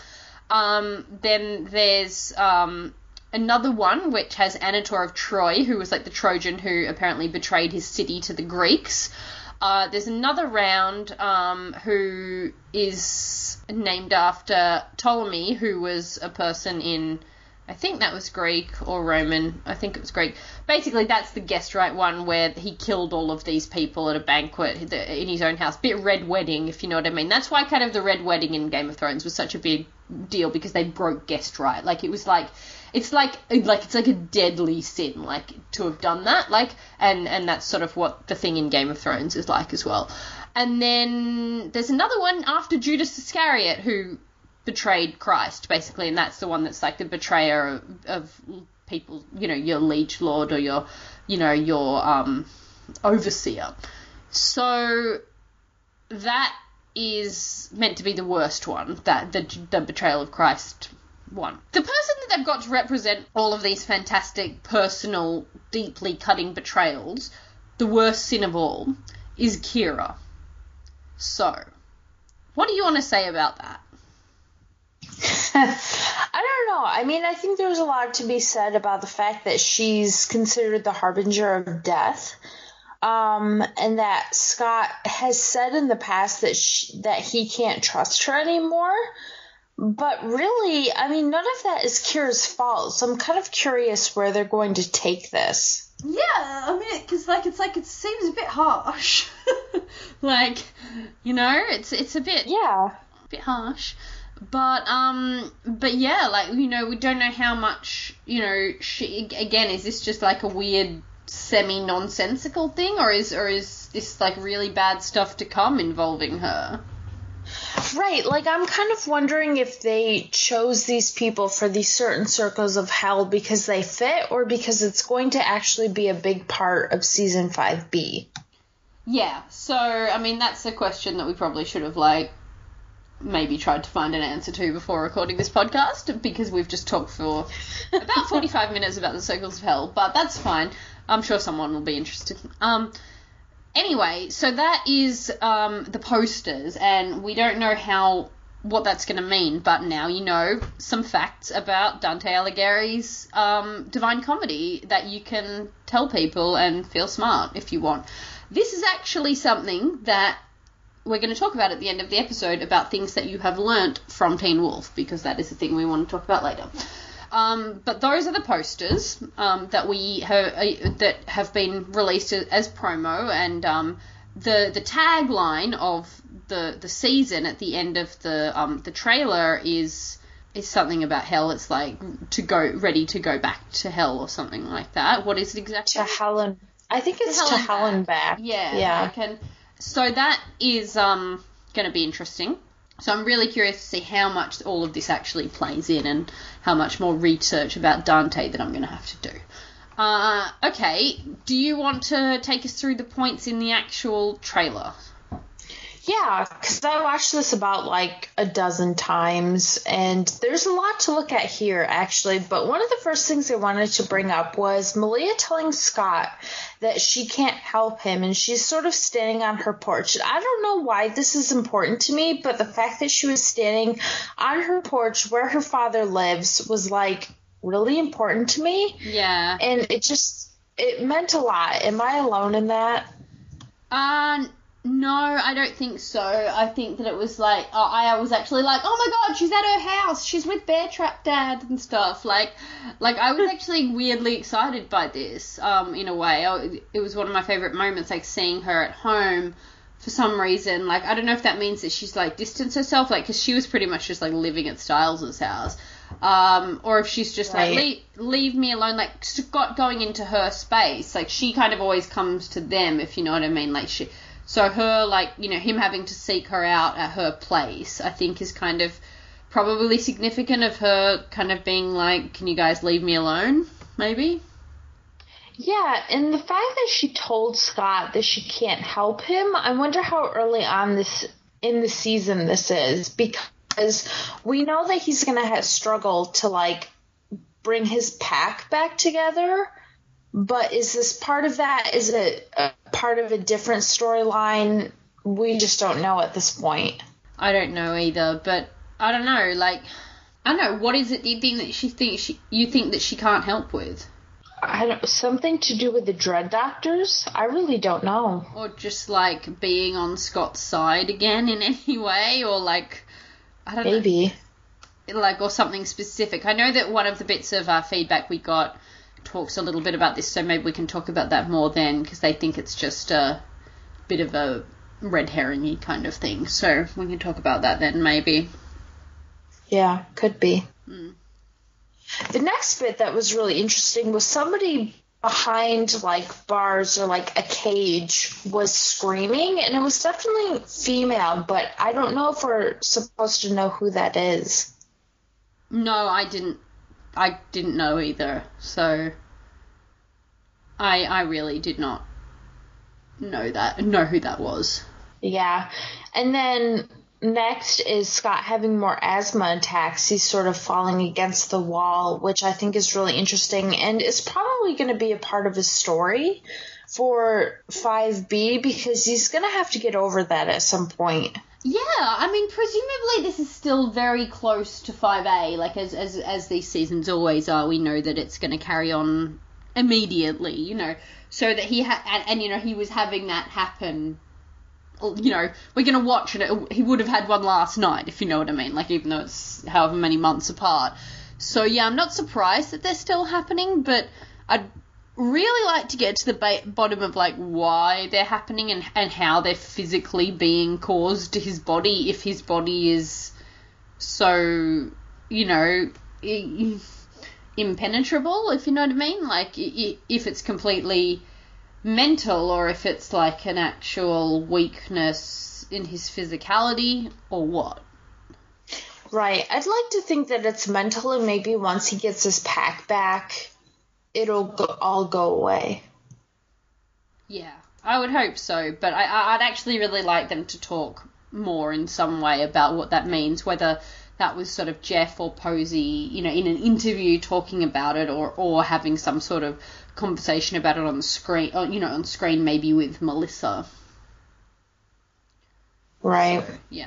Um, then there's um, another one which has Annator of Troy, who was like the Trojan who apparently betrayed his city to the Greeks. Uh, there's another round um, who is named after Ptolemy, who was a person in... I think that was Greek or Roman. I think it was Greek. Basically, that's the guest right one where he killed all of these people at a banquet in his own house. Bit Red Wedding, if you know what I mean. That's why kind of the Red Wedding in Game of Thrones was such a big deal, because they broke guest right. Like, it was like, it's like, like it's like a deadly sin, like, to have done that. Like, and, and that's sort of what the thing in Game of Thrones is like as well. And then there's another one after Judas Iscariot, who betrayed Christ, basically, and that's the one that's like the betrayer of, of people, you know, your liege lord or your, you know, your um, overseer. So that is meant to be the worst one, that the, the betrayal of Christ one. The person that they've got to represent all of these fantastic, personal, deeply cutting betrayals, the worst sin of all, is Kira. So, what do you want to say about that? I don't know. I mean, I think there's a lot to be said about the fact that she's considered the harbinger of death. Um, and that Scott has said in the past that she, that he can't trust her anymore. But really, I mean, none of that is Kira's fault. So I'm kind of curious where they're going to take this. Yeah, I mean, because like it's like it seems a bit harsh. Like, you know, it's it's a bit Yeah. a bit harsh. But um, but yeah, like, you know, we don't know how much, you know, she again, is this just like a weird semi-nonsensical thing, or is or is this like really bad stuff to come involving her? Right, like I'm kind of wondering if they chose these people for these certain circles of hell because they fit, or because it's going to actually be a big part of season five B. Yeah, so I mean that's a question that we probably should have like maybe tried to find an answer to before recording this podcast, because we've just talked for about forty-five minutes about the circles of hell, but that's fine. I'm sure someone will be interested. Um, anyway, so that is um, the posters, and we don't know how what that's going to mean, but now you know some facts about Dante Alighieri's um, Divine Comedy that you can tell people and feel smart if you want. This is actually something that we're going to talk about at the end of the episode, about things that you have learnt from Teen Wolf, because that is the thing we want to talk about later. Um, but those are the posters um, that we have uh, that have been released as promo, and um, the the tagline of the the season at the end of the um, the trailer is is something about hell. It's like to go ready to go back to hell or something like that. What is it exactly? To Helen. I think it's to to Helen Helen back. Yeah. Yeah. I can, so that is um going to be interesting. So I'm really curious to see how much all of this actually plays in, and how much more research about Dante that I'm going to have to do. Uh, okay, do you want to take us through the points in the actual trailer? Yeah, because I watched this about like a dozen times, and there's a lot to look at here, actually. But one of the first things I wanted to bring up was Malia telling Scott that she can't help him, and she's sort of standing on her porch. I don't know why this is important to me, but the fact that she was standing on her porch where her father lives was like really important to me. Yeah. And it just, it meant a lot. Am I alone in that? Uh, no, I don't think so. I think that it was like, oh, I was actually like, oh my god, she's at her house, she's with Bear Trap Dad and stuff. Like, like I was actually weirdly excited by this, um, in a way. I, it was one of my favourite moments, like seeing her at home for some reason. Like, I don't know if that means that she's like distanced herself, like, because she was pretty much just like living at Styles' house. Um, or if she's just Right. like, leave, leave me alone, like, Scott going into her space. Like, she kind of always comes to them, if you know what I mean. Like, she, so her, like, you know, him having to seek her out at her place, I think is kind of probably significant of her kind of being like, can you guys leave me alone, maybe? Yeah, and the fact that she told Scott that she can't help him, I wonder how early on this in the season this is, because we know that he's going to have struggle to, like, bring his pack back together, but is this part of that? Is it a part of a different storyline? We just don't know at this point. I don't know either, but I don't know, like, I don't know, what is it you think that she thinks she, you think that she can't help with? I don't, something to do with the Dread Doctors? I really don't know. Or just, like, being on Scott's side again in any way, or, like, I don't Maybe. know. Like, or something specific. I know that one of the bits of uh, feedback we got talks a little bit about this, so maybe we can talk about that more then, because they think it's just a bit of a red herring-y kind of thing. So we can talk about that then, maybe. Yeah, could be. Mm. The next bit that was really interesting was somebody behind, like, bars or, like, a cage was screaming, and it was definitely female, but I don't know if we're supposed to know who that is. No, I didn't. I didn't know either. So I I really did not know that know who that was. Yeah. And then next is Scott having more asthma attacks. He's sort of falling against the wall, which I think is really interesting and is probably going to be a part of his story for five B because he's going to have to get over that at some point. Yeah, I mean, presumably this is still very close to five A. Like, as as as these seasons always are, we know that it's going to carry on immediately, you know, so that he had, and, and, you know, he was having that happen, you know, we're going to watch it, he would have had one last night, if you know what I mean, like, even though it's however many months apart. So, yeah, I'm not surprised that they're still happening, but I'd really like to get to the ba- bottom of, like, why they're happening and, and how they're physically being caused to his body if his body is so, you know, I- impenetrable, if you know what I mean, like, I- if it's completely mental or if it's, like, an actual weakness in his physicality or what. Right. I'd like to think that it's mental and maybe once he gets his pack back, it'll go, all go away. Yeah, I would hope so, but I, I'd actually really like them to talk more in some way about what that means, whether that was sort of Jeff or Posey, you know, in an interview talking about it or, or having some sort of conversation about it on the screen, or, you know, on screen maybe with Melissa. Right. Yeah.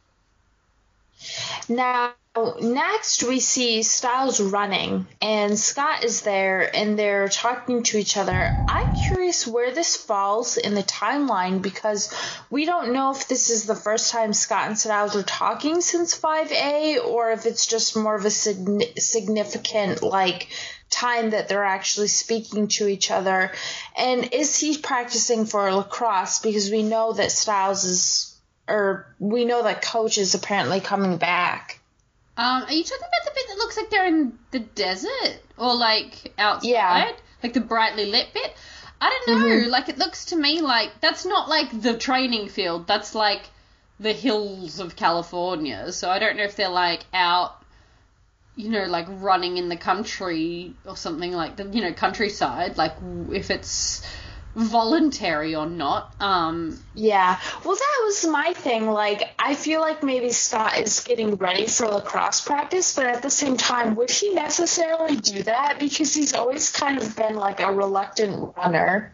Now, next we see Styles running, and Scott is there, and they're talking to each other. I'm curious where this falls in the timeline, because we don't know if this is the first time Scott and Styles are talking since five A, or if it's just more of a sig- significant, like, time that they're actually speaking to each other. And is he practicing for lacrosse, because we know that Styles is, or we know that Coach is apparently coming back. Um, are you talking about the bit that looks like they're in the desert? Or, like, outside? Yeah. Like the brightly lit bit? I don't know. Mm-hmm. Like, it looks to me like that's not, like, the training field. That's, like, the hills of California. So I don't know if they're, like, out, you know, like, running in the country or something like the, you know, countryside. Like, if it's voluntary or not. Um, Yeah. Well, that was my thing. Like, I feel like maybe Scott is getting ready for lacrosse practice, but at the same time, would he necessarily do that? Because he's always kind of been, like, a reluctant runner.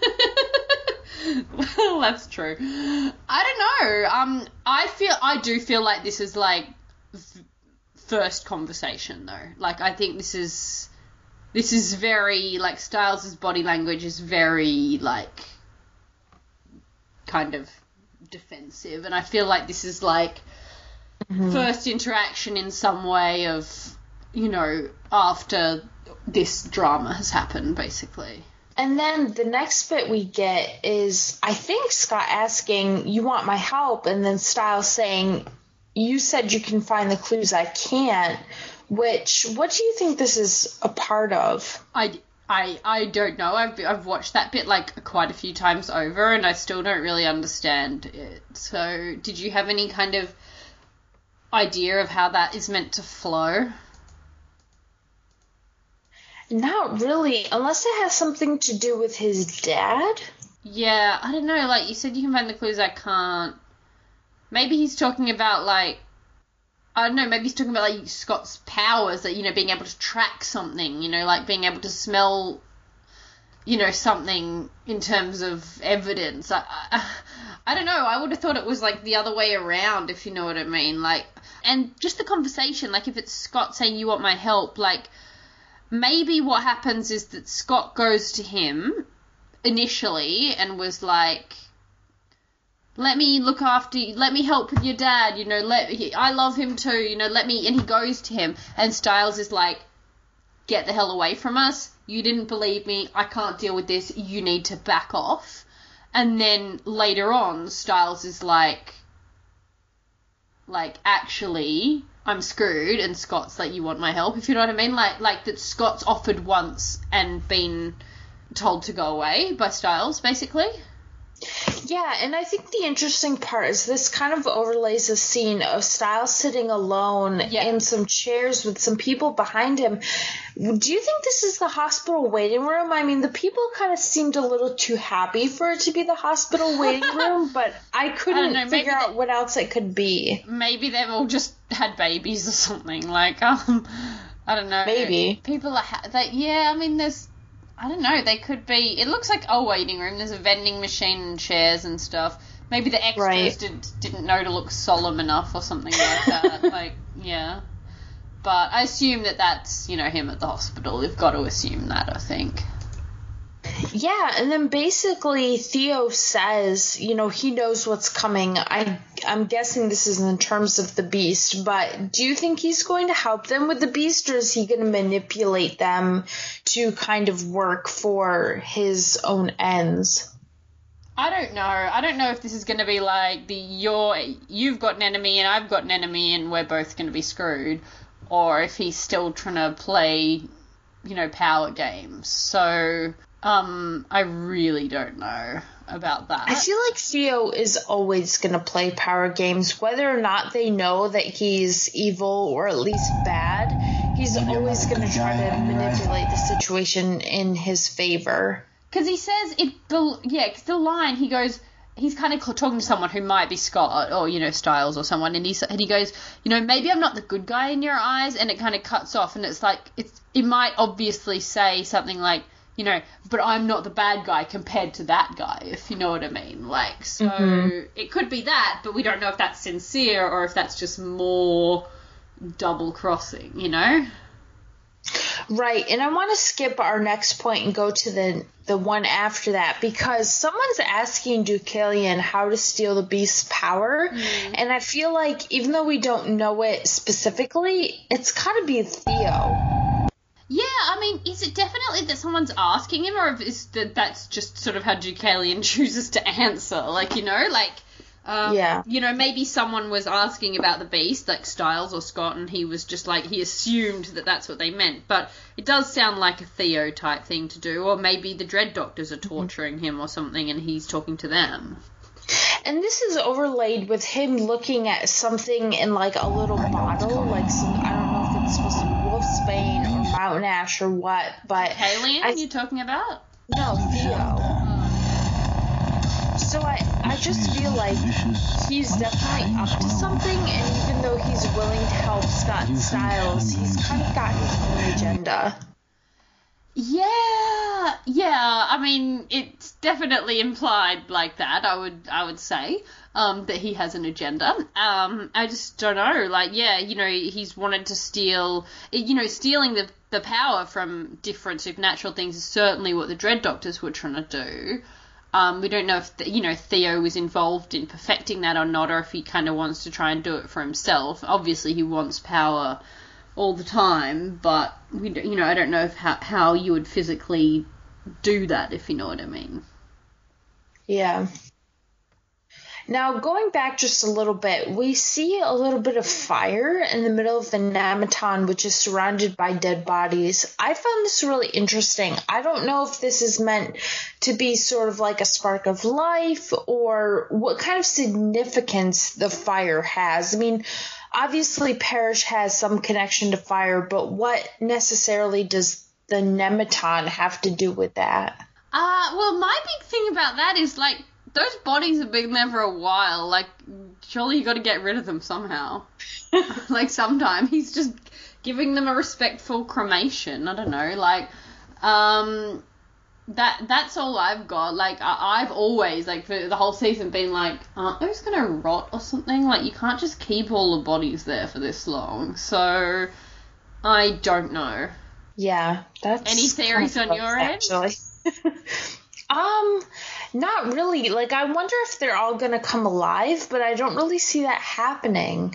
Well, that's true. I don't know. Um, I feel, I do feel like this is, like, f- first conversation, though. Like, I think this is... This is very, like, Styles' body language is very, like, kind of defensive. And I feel like this is, like, mm-hmm. first interaction in some way of, you know, after this drama has happened, basically. And then the next bit we get is, I think, Scott asking, you want my help? And then Styles saying, you said you can find the clues, I can't. Which, what do you think this is a part of? I, I, I don't know. I've, I've watched that bit, like, quite a few times over, and I still don't really understand it. So, did you have any kind of idea of how that is meant to flow? Not really, unless it has something to do with his dad. Yeah, I don't know. Like, you said you can find the clues, I can't. Maybe he's talking about, like, I don't know, maybe he's talking about, like, Scott's powers, that, you know, being able to track something, you know, like being able to smell, you know, something in terms of evidence. I, I, I don't know, I would have thought it was, like, the other way around, if you know what I mean. Like, and just the conversation, like, if it's Scott saying, you want my help, like, maybe what happens is that Scott goes to him initially and was like, let me look after you, let me help with your dad, you know, let I love him too, you know, let me, and he goes to him, and Styles is like, get the hell away from us, you didn't believe me, I can't deal with this, you need to back off. And then later on, Styles is like, like, actually, I'm screwed, and Scott's like, you want my help, if you know what I mean, like, like that Scott's offered once and been told to go away by Styles, basically. Yeah, and I think the interesting part is this kind of overlays a scene of Styles sitting alone Yeah. in some chairs with some people behind him. Do you think this is the hospital waiting room? I mean, the people kind of seemed a little too happy for it to be the hospital waiting room, but I couldn't know, maybe figure out they- what else it could be. Maybe they've all just had babies or something. Like, um, I don't know. Maybe. People are, ha- they, yeah, I mean, there's, I don't know, they could be, it looks like a waiting room. There's a vending machine and chairs and stuff. Maybe the extras Right. did, didn't know to look solemn enough or something like that. Like, yeah. But I assume that that's, you know, him at the hospital. They've got to assume that, I think. Yeah, and then basically Theo says, you know, he knows what's coming. I, I'm guessing this is in terms of the Beast, but do you think he's going to help them with the Beast, or is he going to manipulate them to kind of work for his own ends? I don't know. I don't know if this is going to be like the you're you've got an enemy and I've got an enemy and we're both going to be screwed, or if he's still trying to play, you know, power games. So, um, I really don't know about that. I feel like Theo is always going to play power games, whether or not they know that he's evil or at least bad. He's always going to try to manipulate the situation in his favor. Because he says it, the yeah, 'cause the line he goes, he's kind of talking to someone who might be Scott or you know Styles or someone, and he and he goes, you know, maybe I'm not the good guy in your eyes, and it kind of cuts off, and it's like it's it might obviously say something like, you know, but I'm not the bad guy compared to that guy, if you know what I mean. Like, so Mhm. it could be that, but we don't know if that's sincere or if that's just more double crossing, you know. Right, and I want to skip our next point and go to the the one after that, because someone's asking Deucalion how to steal the Beast's power, Mm. and I feel like even though we don't know it specifically, it's got to be Theo. Yeah, I mean, is it definitely that someone's asking him, or is that that's just sort of how Deucalion chooses to answer? Like, you know, like, um, Yeah. you know, maybe someone was asking about the Beast, like Styles or Scott, and he was just like, he assumed that that's what they meant. But it does sound like a Theo type thing to do, or maybe the Dread Doctors are torturing him or something, and he's talking to them. And this is overlaid with him looking at something in like a little bottle, like some, I don't know if it's supposed to be Wolfsbane or Mountain Ash or what, but Alien, I- you talking about? no, Theo. So I, I just feel like he's definitely up to something, and even though he's willing to help Scott Styles, he's kind of got his own agenda. Yeah, yeah. I mean, it's definitely implied like that. I would, I would say, um, that he has an agenda. Um, I just don't know. Like, yeah, you know, he's wanted to steal. You know, stealing the the power from different supernatural things is certainly what the Dread Doctors were trying to do. Um, we don't know if, the, you know, Theo was involved in perfecting that or not, or if he kind of wants to try and do it for himself. Obviously, he wants power all the time, but, we, don't- you know, I don't know if how, how you would physically do that, if you know what I mean. Yeah. Now, going back just a little bit, we see a little bit of fire in the middle of the Namaton, which is surrounded by dead bodies. I found this really interesting. I don't know if this is meant to be sort of like a spark of life or what kind of significance the fire has. I mean, obviously Parrish has some connection to fire, but what necessarily does the Nematon have to do with that? Uh, well, my big thing about that is, like, those bodies have been there for a while. Like, surely you got to get rid of them somehow. Like, sometime. He's just giving them a respectful cremation. I don't know. Like, um, that that's all I've got. Like, I, I've always, like, for the whole season been like, aren't those going to rot or something? Like, you can't just keep all the bodies there for this long. So, I don't know. Yeah, that's Any theories kind of on your end? actually. um, not really. Like, I wonder if they're all gonna come alive, but I don't really see that happening.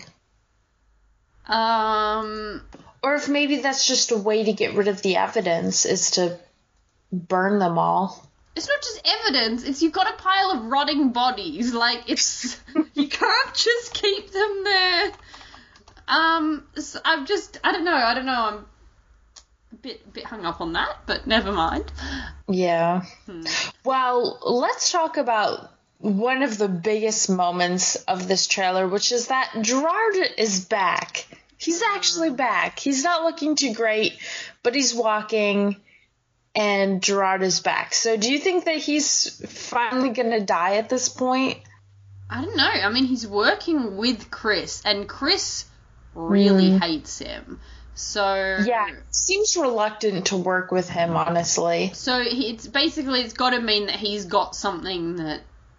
Um, Or if maybe that's just a way to get rid of the evidence, is to burn them all. it's not just evidence, it's you've got a pile of rotting bodies. Like, it's, you can't just keep them there. Um, so I'm just, I don't know, I don't know, I'm a bit, bit hung up on that, but never mind. Yeah. Hmm. Well, let's talk about one of the biggest moments of this trailer, which is that Gerard is back. He's actually back. He's not looking too great, but he's walking, and Gerard is back. So do you think that he's finally going to die at this point? I don't know. I mean, he's working with Chris, and Chris really mm. hates him. So yeah, seems reluctant to work with him, honestly. So it's basically it's got to mean that he's got something that,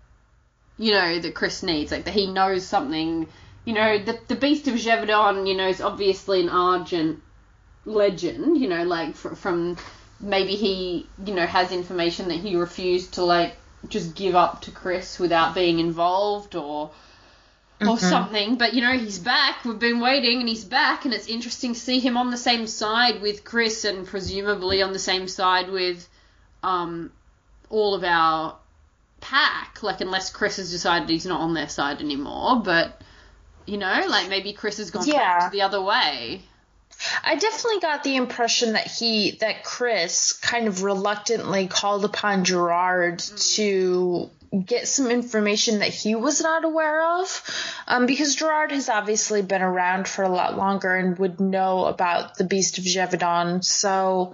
you know, that Chris needs, like that he knows something. You know, the the Beast of Gévaudan, you know, is obviously an Argent legend. You know, like fr- from maybe he, you know, has information that he refused to like just give up to Chris without being involved, or. Or mm-hmm. something, but you know, he's back. We've been waiting, and he's back, and it's interesting to see him on the same side with Chris, and presumably on the same side with um, all of our pack. Like, unless Chris has decided he's not on their side anymore, but you know, like maybe Chris has gone yeah. back to the other way. I definitely got the impression that he, that Chris kind of reluctantly called upon Gerard mm. to get some information that he was not aware of, um, because Gerard has obviously been around for a lot longer and would know about the Beast of Gévaudan. So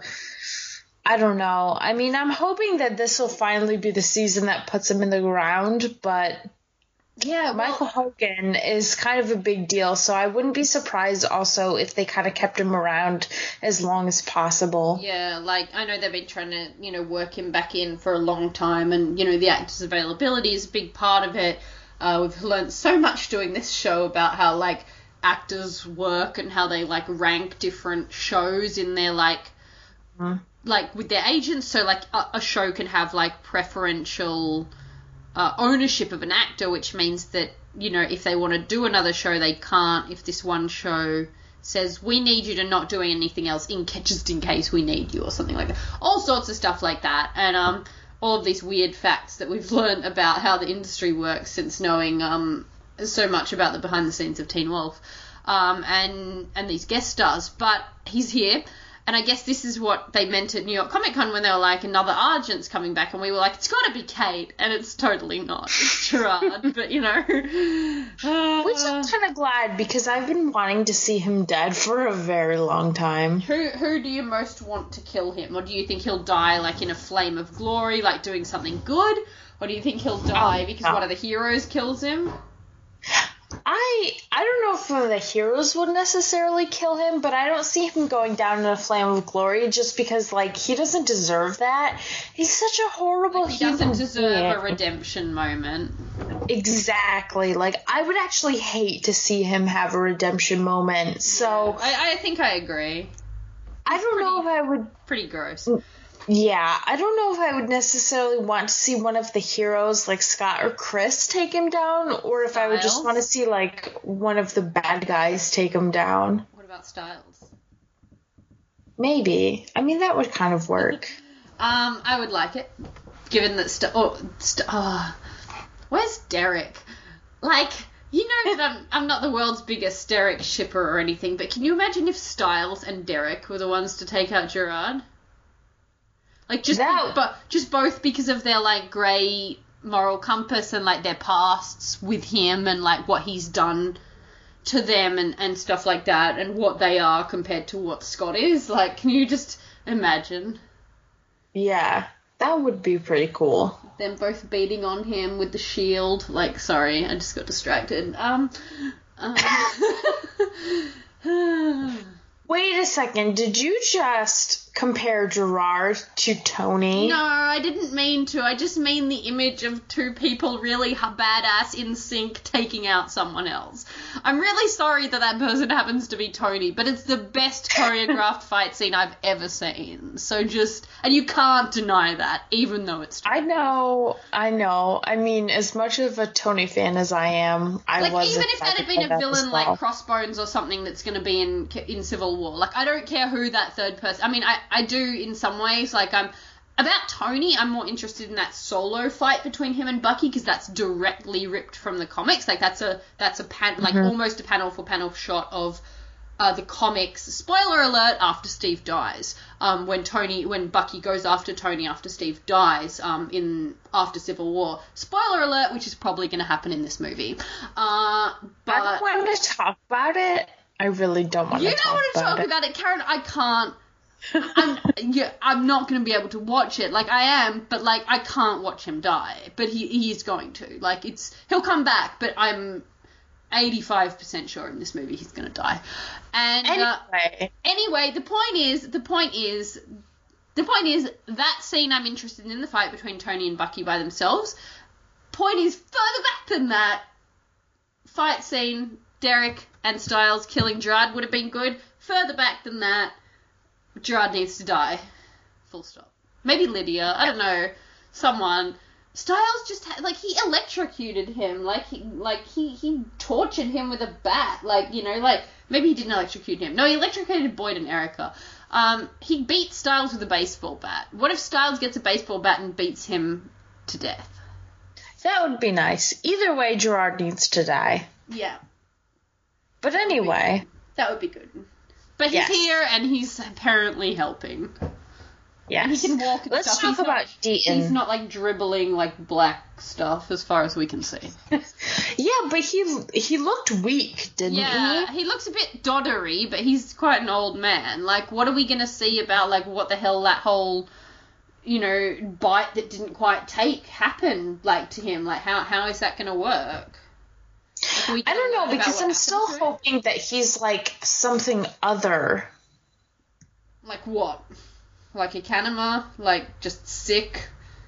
I don't know. I mean, I'm hoping that this will finally be the season that puts him in the ground, but yeah, well, Michael Hogan is kind of a big deal, so I wouldn't be surprised also if they kind of kept him around as long as possible. Yeah, like, I know they've been trying to, you know, work him back in for a long time, and, you know, the actor's availability is a big part of it. Uh, we've learned so much doing this show about how, like, actors work and how they, like, rank different shows in their, like, mm. like, with their agents. So, like, a, a show can have, like, preferential... Uh, ownership of an actor, which means that, you know, if they want to do another show, they can't if this one show says, we need you to not do anything else in ca- just in case we need you, or something like that. All sorts of stuff like that. And um, all of these weird facts that we've learned about how the industry works since knowing um, so much about the behind the scenes of Teen Wolf, um, and, and these guest stars. But he's here. And I guess this is what they meant at New York Comic Con when they were like, another Argent's coming back. And we were like, it's got to be Kate. And it's totally not. It's Gerard. But, you know. Uh, Which I'm kind of glad, because I've been wanting to see him dead for a very long time. Who who do you most want to kill him? Or do you think he'll die, like, in a flame of glory, like doing something good? Or do you think he'll die oh, because no. one of the heroes kills him? I I don't know if one of the heroes would necessarily kill him, but I don't see him going down in a flame of glory just because, like, he doesn't deserve that. He's such a horrible like, he human doesn't deserve being. a redemption moment. Exactly. Like, I would actually hate to see him have a redemption moment. So yeah, I, I think I agree. I don't pretty, know if I would... Pretty gross. Yeah, I don't know if I would necessarily want to see one of the heroes like Scott or Chris take him down, or if Styles? I would just want to see like one of the bad guys take him down. What about Styles? Maybe. I mean, that would kind of work. um, I would like it, given that St- oh, St- oh, where's Derek? Like, you know that I'm I'm not the world's biggest Derek shipper or anything, but can you imagine if Styles and Derek were the ones to take out Gerard? Like, just that... but just both because of their, like, grey moral compass and, like, their pasts with him and, like, what he's done to them and, and stuff like that and what they are compared to what Scott is. Like, can you just imagine? Yeah, that would be pretty cool. Them both beating on him with the shield. Like, sorry, I just got distracted. Um... um Wait a second, did you just compare Gerard to Tony? No, I didn't mean to. I just mean the image of two people really badass in sync taking out someone else. I'm really sorry that that person happens to be Tony, but it's the best choreographed fight scene I've ever seen. So just, and you can't deny that, even though it's Tony. I know, I know. I mean, as much of a Tony fan as I am, I like, was even if that had been a villain well. like Crossbones or something that's going to be in in Civil War, like, I don't care who that third person, I mean, I, I do in some ways, like, I'm, about Tony, I'm more interested in that solo fight between him and Bucky, because that's directly ripped from the comics, like, that's a, that's a pan, like, mm-hmm. almost a panel for panel shot of, uh, the comics. Spoiler alert! After Steve dies, um, when Tony, when Bucky goes after Tony after Steve dies, um, in after Civil War. Spoiler alert, which is probably going to happen in this movie. Uh, but I don't want to talk about it. I really don't want you to don't talk want to about talk it. about it, Karen. I can't. I'm, yeah, I'm not going to be able to watch it. Like, I am, but, like, I can't watch him die. But he he's going to. Like, it's... He'll come back, but I'm eighty-five percent sure in this movie he's going to die. And, Anyway. uh, anyway, the point is... The point is... The point is, that scene I'm interested in, the fight between Tony and Bucky by themselves. Point is, further back than that, fight scene, Derek and Styles killing Gerard would have been good. Further back than that, Gerard needs to die. Full stop. Maybe Lydia. I don't know. Someone. Styles just had, like, he electrocuted him. Like, he, like, he, he tortured him with a bat. Like, you know, like, maybe he didn't electrocute him. No, he electrocuted Boyd and Erica. Um, he beat Styles with a baseball bat. What if Styles gets a baseball bat and beats him to death? That would be nice. Either way, Gerard needs to die. Yeah. But anyway. That would be good. But he's Yes. here, and he's apparently helping. Yes. And he can walk and Let's stuff. talk He's not- about Deaton. He's not, like, dribbling, like, black stuff, as far as we can see. Yeah, but he he looked weak, didn't Yeah, he? he looks a bit doddery, but he's quite an old man. Like, what are we going to see about, like, what the hell that whole, you know, bite that didn't quite take happened, like, to him? Like, how how is that going to work? Like, are we I gonna don't know, learn about because what I'm happened still to him? hoping that he's, like, something other. Like what? Like a Kanema? Like, just sick?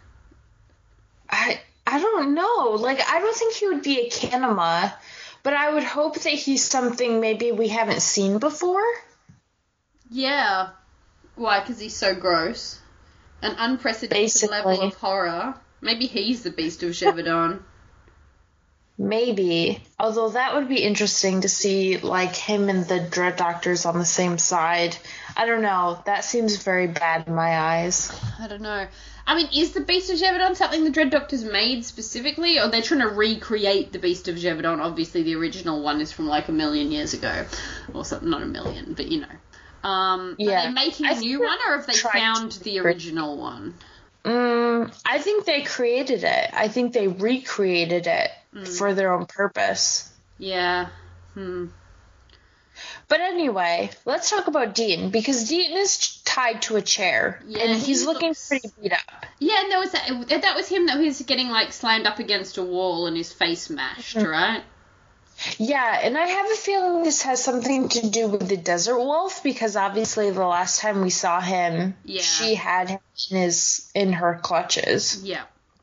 I I don't know. Like, I don't think he would be a Kanema, but I would hope that he's something maybe we haven't seen before. Yeah. Why? Because he's so gross. An unprecedented Basically. level of horror. Maybe he's the Beast of Gévaudan. Maybe. Although that would be interesting to see, like, him and the Dread Doctors on the same side. I don't know. That seems very bad in my eyes. I don't know. I mean, is the Beast of Gévaudan something the Dread Doctors made specifically, or they're trying to recreate the Beast of Gévaudan? Obviously, the original one is from, like, a million years ago. Or something, not a million, but, you know. Um, Yeah. Are they making I a new think one, or have they tried found to the recre- original one? Mm, I think they created it. I think they recreated it for their own purpose. Yeah. Hmm. But anyway, let's talk about Dean, because Dean is tied to a chair, Yeah, and he he's looking looks- pretty beat up. Yeah, and there was that, that was him that was getting, like, slammed up against a wall and his face mashed, right? Yeah, and I have a feeling this has something to do with the Desert Wolf, because obviously the last time we saw him, Yeah. she had him in his in her clutches. Yeah.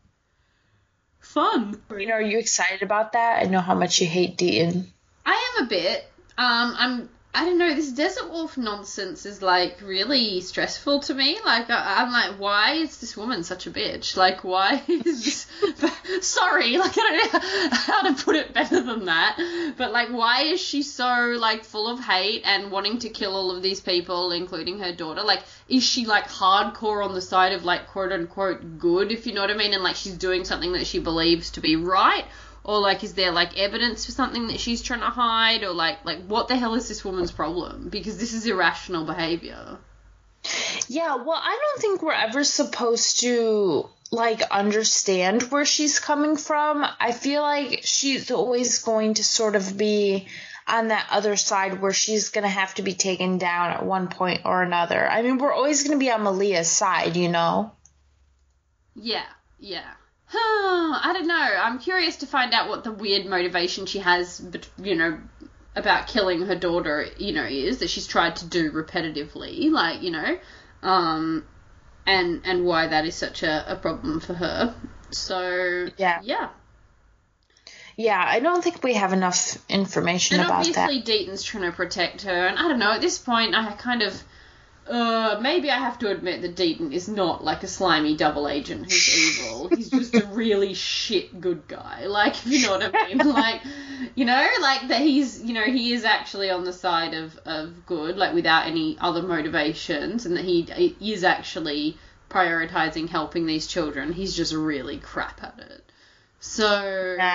Fun. You know, are you excited about that? I know how much you hate Dean. I am a bit. Um, I'm. I don't know. This Desert Wolf nonsense is, like, really stressful to me. Like, I, I'm like, why is this woman such a bitch? Like, why is this? Sorry, like, I don't know how to put it better than that. But, like, why is she so, like, full of hate and wanting to kill all of these people, including her daughter? Like, is she, like, hardcore on the side of, like, quote unquote good, if you know what I mean? And, like, she's doing something that she believes to be right? Or, like, is there, like, evidence for something that she's trying to hide? Or, like, like what the hell is this woman's problem? Because this is irrational behavior. Yeah, well, I don't think we're ever supposed to, like, understand where she's coming from. I feel like she's always going to sort of be on that other side where she's going to have to be taken down at one point or another. I mean, we're always going to be on Malia's side, you know? Yeah, yeah. I don't know. I'm curious to find out what the weird motivation she has, but you know, about killing her daughter, you know, is that she's tried to do repetitively, like, you know, um, and and why that is such a, a problem for her. So, Yeah. yeah. Yeah, I don't think we have enough information And about that. obviously Deaton's trying to protect her, and I don't know, at this point I kind of, uh, maybe I have to admit that Deaton is not like a slimy double agent who's evil. He's just a really shit good guy, like, if you know what I mean, like, you know, like that he's, you know, he is actually on the side of, of good, like without any other motivations, and that he, he is actually prioritizing helping these children. He's just really crap at it. So... Yeah.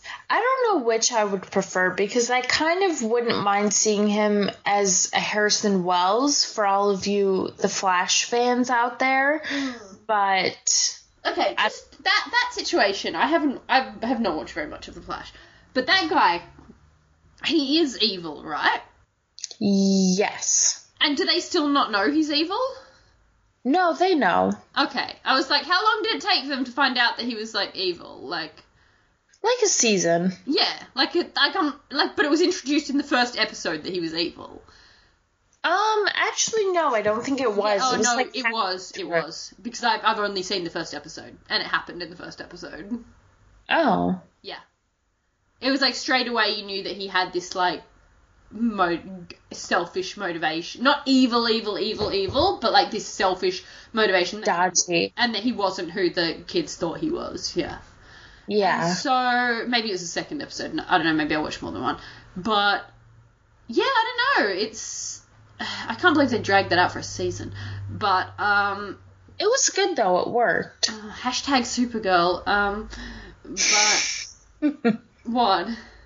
I don't know which I would prefer because I kind of wouldn't mind seeing him as a Harrison Wells for all of you, the Flash fans out there. But Okay, just I, that that situation. I haven't. I have not watched very much of the Flash, but that guy, he is evil, right? Yes. And do they still not know he's evil? No, they know. Okay, I was like, how long did it take them to find out that he was like evil? Like, like a season. Yeah, like it, like um, like, but it was introduced in the first episode that he was evil. Um, actually, no, I don't think it was. Yeah, oh it was no, like it was, it was because I've I've only seen the first episode, and it happened in the first episode. Oh. Yeah, it was like straight away you knew that he had this like mo- selfish motivation, not evil, evil, evil, evil, but like this selfish motivation. That Dodgy. He, and that he wasn't who the kids thought he was. Yeah. Yeah. And so maybe it was the second episode. I don't know. Maybe I watched more than one, but yeah, I don't know. It's I can't believe they dragged that out for a season, but um, it was good though. It worked. Uh, hashtag Supergirl. Um, but what?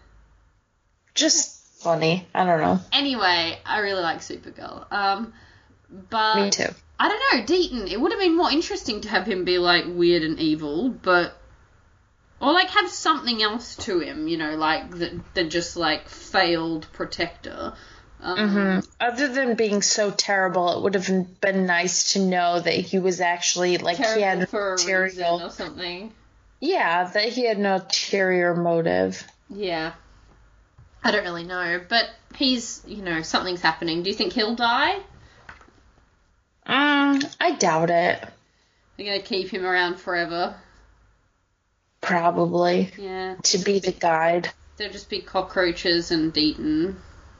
Just funny. I don't know. Anyway, I really like Supergirl. Um, but me too. I don't know, Deaton. It would have been more interesting to have him be like weird and evil, but or like have something else to him, you know, like that than just like failed protector. Um, mm-hmm. Other than being so terrible, it would have been nice to know that he was actually like he had for material a reason or something. Yeah, that he had no ulterior motive. Yeah, I don't really know, but he's you know something's happening. Do you think he'll die? Um, I doubt it. They're gonna keep him around forever. Probably. Yeah. To be the guide. There'll just be cockroaches and Deaton.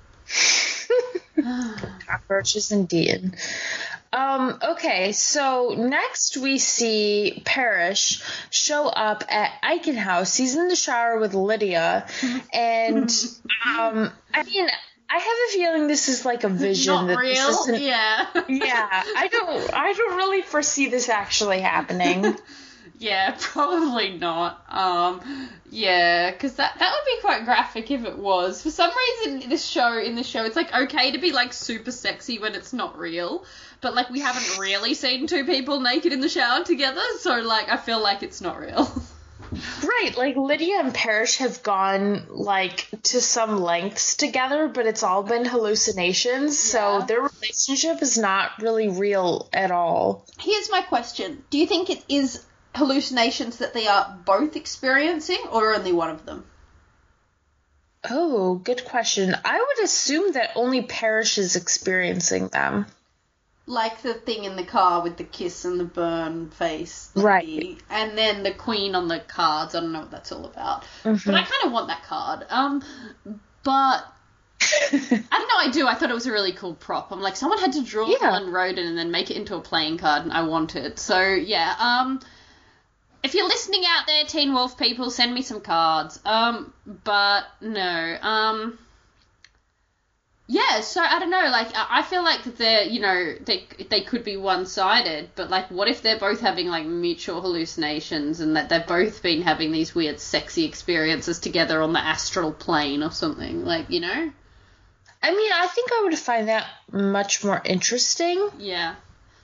Cockroaches and Deaton. Um, okay, so next we see Parrish show up at Eichen House. He's in the shower with Lydia, and um, I mean, I have a feeling this is like a vision. Not that real, this isn't, yeah. yeah, I don't, I don't really foresee this actually happening. Yeah, probably not. Um, yeah, because that that would be quite graphic if it was. For some reason, this show in the show, it's like okay to be like super sexy when it's not real, but like we haven't really seen two people naked in the shower together, so like I feel like it's not real. Right, like Lydia and Parrish have gone like to some lengths together, but it's all been hallucinations, Yeah. so their relationship is not really real at all. Here's my question: do you think it is hallucinations that they are both experiencing, or only one of them? Oh, good question. I would assume that only Parrish is experiencing them. Like the thing in the car with the kiss and the burn face. Right. And then the queen on the cards. I don't know what that's all about. Mm-hmm. But I kind of want that card. Um, but I don't know, I do. I thought it was a really cool prop. I'm like, someone had to draw Yeah. Helen Rodin and then make it into a playing card, and I want it. So, yeah. Um, if you're listening out there, Teen Wolf people, send me some cards. Um, but no. Um... Yeah, so I don't know, like, I feel like they're, you know, they they could be one-sided, but, like, what if they're both having, like, mutual hallucinations and that they've both been having these weird sexy experiences together on the astral plane or something, like, you know? I mean, I think I would find that much more interesting. Yeah.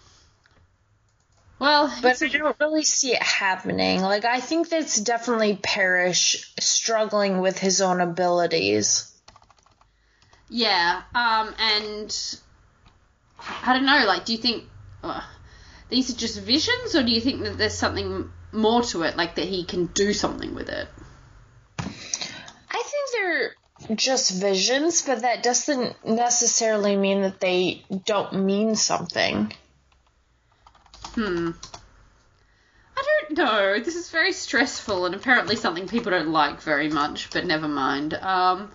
Well, but I don't really see it happening. Like, I think that's definitely Parrish struggling with his own abilities. Yeah, um, and I don't know, like, do you think uh, these are just visions, or do you think that there's something more to it, like that he can do something with it? I think they're just visions, but that doesn't necessarily mean that they don't mean something. Hmm. I don't know. This is very stressful and apparently something people don't like very much, but never mind. Um,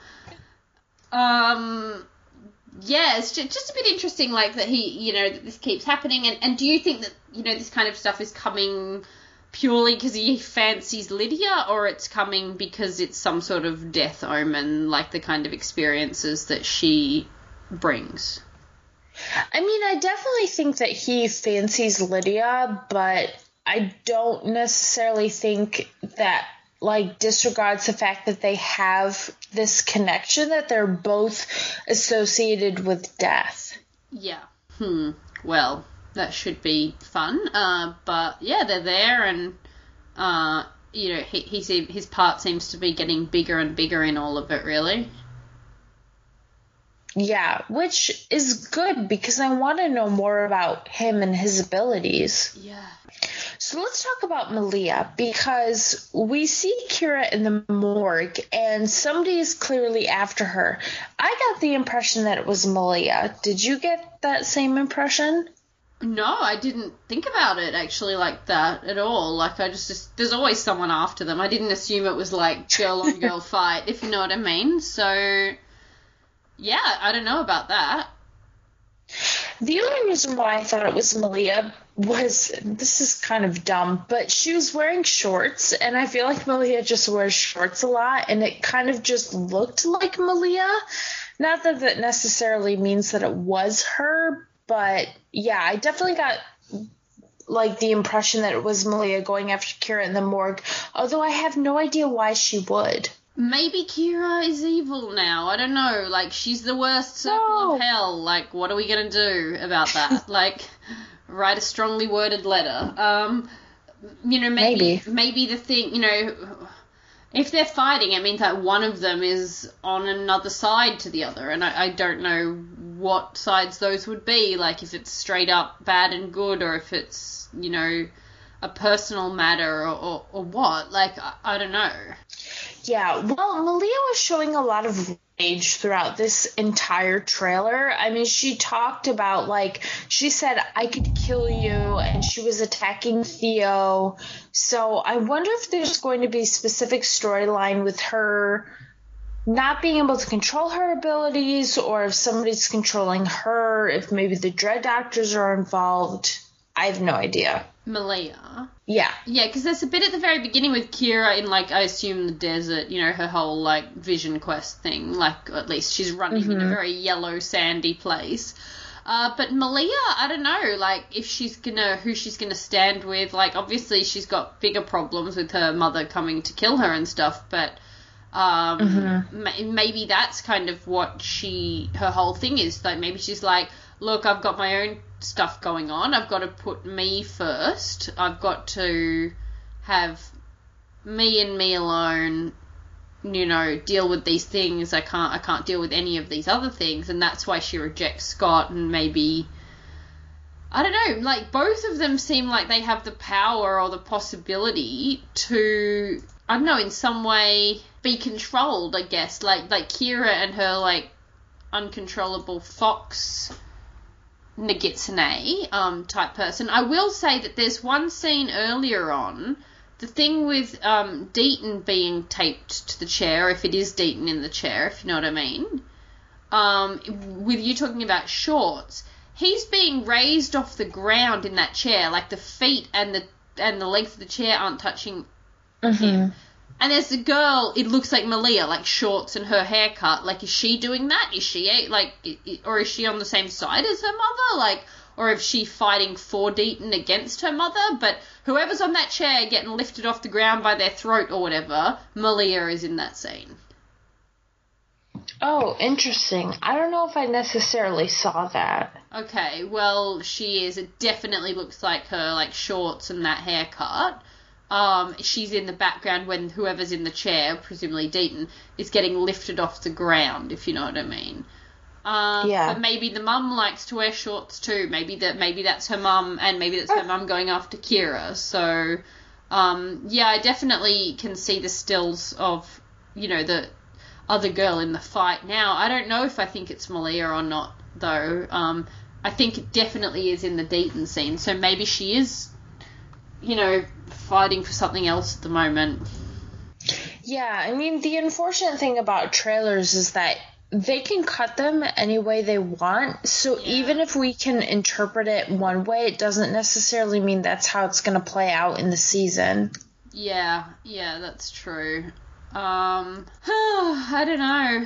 um, yeah, it's just, just a bit interesting, like, that he, you know, that this keeps happening. And, and do you think that, you know, this kind of stuff is coming purely because he fancies Lydia, or it's coming because it's some sort of death omen, like the kind of experiences that she brings? I mean, I definitely think that he fancies Lydia, but I don't necessarily think that like disregards the fact that they have this connection, that they're both associated with death. Yeah. Hmm. Well, that should be fun. Uh, but yeah, they're there, and uh, you know, he, he's, his part seems to be getting bigger and bigger in all of it, really. Yeah, which is good because I want to know more about him and his abilities. Yeah. So let's talk about Malia, because we see Kira in the morgue and somebody is clearly after her. I got the impression that it was Malia. Did you get that same impression? No, I didn't think about it actually like that at all. Like, I just, just there's always someone after them. I didn't assume it was like girl on girl fight, if you know what I mean. So, yeah, I don't know about that. The only reason why I thought it was Malia was, this is kind of dumb, but she was wearing shorts, and I feel like Malia just wears shorts a lot, and it kind of just looked like Malia. Not that that necessarily means that it was her, but yeah, I definitely got like the impression that it was Malia going after Kira in the morgue, although I have no idea why she would. Maybe Kira is evil now. I don't know. Like, she's the worst circle No. of hell. Like, what are we going to do about that? Like, write a strongly worded letter. Um, you know, maybe, Maybe. maybe the thing, you know, if they're fighting, it means that one of them is on another side to the other. And I, I don't know what sides those would be. Like, if it's straight up bad and good, or if it's, you know, a personal matter, or, or, or what. Like, I, I don't know. Yeah, well, Malia was showing a lot of rage throughout this entire trailer. I mean, she talked about, like, she said, I could kill you, and she was attacking Theo. So I wonder if there's going to be a specific storyline with her not being able to control her abilities, or if somebody's controlling her, if maybe the Dread Doctors are involved. I have no idea. Malia. Yeah. Yeah, because there's a bit at the very beginning with Kira in, like, I assume the desert, you know, her whole, like, vision quest thing. Like, at least she's running in a very yellow, sandy place. Uh, but Malia, I don't know, like, if she's gonna, who she's gonna stand with. Like, obviously she's got bigger problems with her mother coming to kill her and stuff, but um, Mm-hmm. ma- maybe that's kind of what she, her whole thing is. Like, maybe she's like, look, I've got my own stuff going on. I've got to put me first. I've got to have me and me alone, you know, deal with these things. I can't I can't deal with any of these other things, and that's why she rejects Scott. And maybe, I don't know, like, both of them seem like they have the power or the possibility to, I don't know, in some way be controlled, I guess. Like like Kira and her, like, uncontrollable fox Nagitsune um, type person. I will say that there's one scene earlier on, the thing with um, Deaton being taped to the chair, if it is Deaton in the chair, if you know what I mean, um, with you talking about shorts, he's being raised off the ground in that chair, like the feet and the and the legs of the chair aren't touching him. And there's a girl, it looks like Malia, like shorts and her haircut. Like, is she doing that? Is she, like, or is she on the same side as her mother? Like, or is she fighting for Deaton against her mother? But whoever's on that chair getting lifted off the ground by their throat or whatever, Malia is in that scene. Oh, interesting. I don't know if I necessarily saw that. Okay, well, she is. It definitely looks like her, like, shorts and that haircut. Um, she's in the background when whoever's in the chair, presumably Deaton, is getting lifted off the ground, if you know what I mean. Um, Yeah. But maybe the mum likes to wear shorts too. Maybe that maybe that's her mum, and maybe that's her mum going after Kira. So, um, yeah, I definitely can see the stills of, you know, the other girl in the fight. Now, I don't know if I think it's Malia or not, though. Um, I think it definitely is in the Deaton scene. So maybe she is, you know, fighting for something else at the moment. Yeah, I mean, the unfortunate thing about trailers is that they can cut them any way they want. So Yeah. even if we can interpret it one way, it doesn't necessarily mean that's how it's going to play out in the season. Yeah, yeah, that's true. Um, I don't know.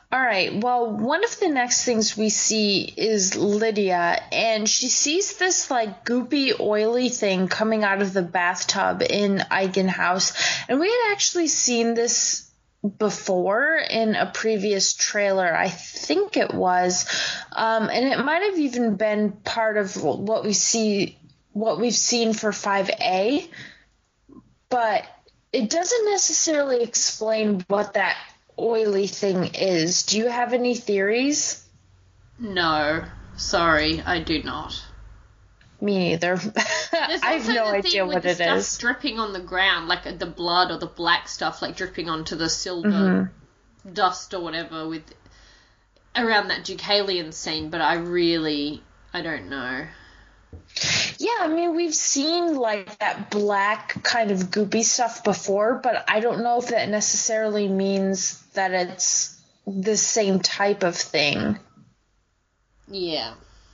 All right, well, one of the next things we see is Lydia, and she sees this, like, goopy, oily thing coming out of the bathtub in Eichen House, and we had actually seen this before in a previous trailer, I think it was, um, and it might have even been part of what we see, what we've seen for five A, but it doesn't necessarily explain what that oily thing is. Do you have any theories? No, sorry, I do not. Me neither. There's I have also no the idea thing with what the it stuff is. dripping on the ground, like the blood or the black stuff, like dripping onto the silver Mm-hmm. dust or whatever with around that Deucalion scene. But I really, I don't know. Yeah, I mean, we've seen like that black kind of goopy stuff before, but I don't know if that necessarily means that it's the same type of thing. Yeah.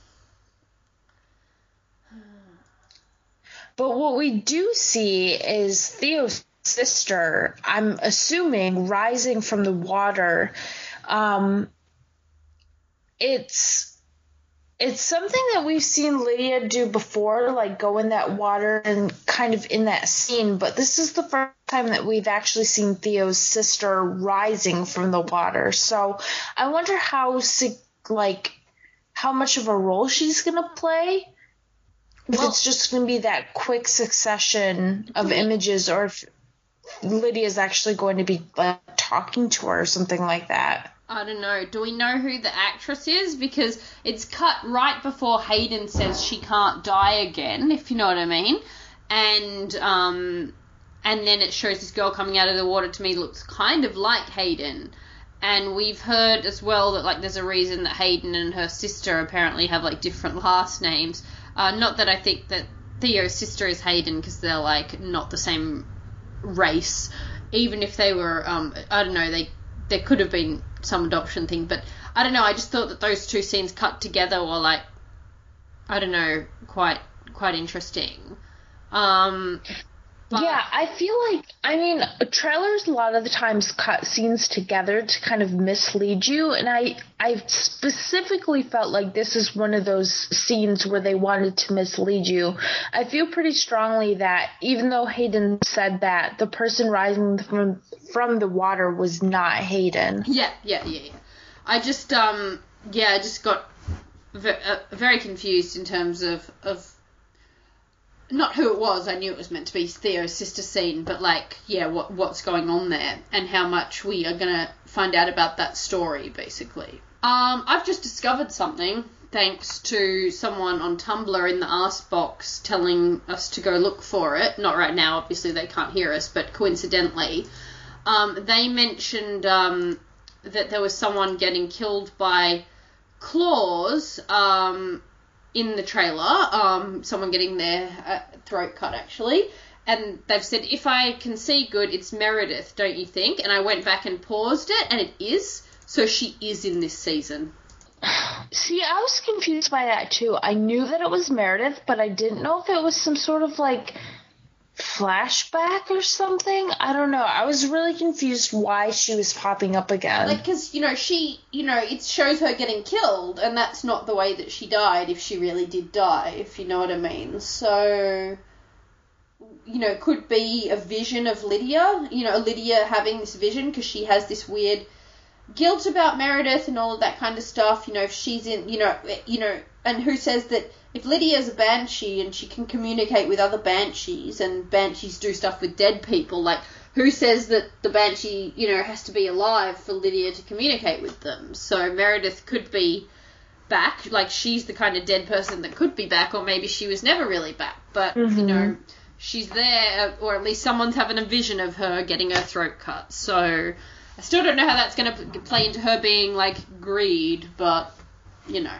But what we do see is Theo's sister, I'm assuming, rising from the water. Um, it's it's something that we've seen Lydia do before, like go in that water and kind of in that scene. But this is the first time that we've actually seen Theo's sister rising from the water. So I wonder how like how much of a role she's gonna play. If Well, it's just going to be that quick succession of images, or if Lydia's actually going to be like talking to her or something like that. I don't know. Do we know who the actress is? Because it's cut right before Hayden says she can't die again, if you know what I mean. And um, and then it shows this girl coming out of the water. To me, looks kind of like Hayden. And we've heard as well that like there's a reason that Hayden and her sister apparently have like different last names. Uh, not that I think that Theo's sister is Hayden, because they're like not the same race. Even if they were, um, I don't know, they there could have been some adoption thing, but I don't know. I just thought that those two scenes cut together were like, I don't know, quite quite interesting. Um, but Yeah, I feel like, I mean, trailers a lot of the times cut scenes together to kind of mislead you, and I, I specifically felt like this is one of those scenes where they wanted to mislead you. I feel pretty strongly that even though Hayden said that, the person rising from from the water was not Hayden. Yeah, yeah, yeah, yeah. I just, um, yeah, I just got ve- uh, very confused in terms of, of not who it was. I knew it was meant to be Theo's sister scene, but like, yeah, what what's going on there and how much we are gonna find out about that story, basically. Um, I've just discovered something thanks to someone on Tumblr in the Ask box telling us to go look for it. Not right now, obviously they can't hear us, but coincidentally, um, they mentioned um, that there was someone getting killed by claws, um, in the trailer, um, someone getting their uh, throat cut, actually, and they've said, if I can see good, it's Meredith, don't you think? And I went back and paused it, and it is, so she is in this season. See, I was confused by that too. I knew that it was Meredith, but I didn't know if it was some sort of, like, flashback or something. I don't know. I was really confused why she was popping up again. Like, because, you know, she, you know, it shows her getting killed, and that's not the way that she died if she really did die, if you know what I mean. So, you know, it could be a vision of Lydia, you know, Lydia having this vision because she has this weird guilt about Meredith and all of that kind of stuff, you know, if she's in, you know, you know, and who says that if Lydia's a banshee and she can communicate with other banshees, and banshees do stuff with dead people, like, who says that the banshee, you know, has to be alive for Lydia to communicate with them? So Meredith could be back, like, she's the kind of dead person that could be back, or maybe she was never really back, but, Mm-hmm. you know, she's there, or at least someone's having a vision of her getting her throat cut, so I still don't know how that's going to play into her being, like, greed, but, you know.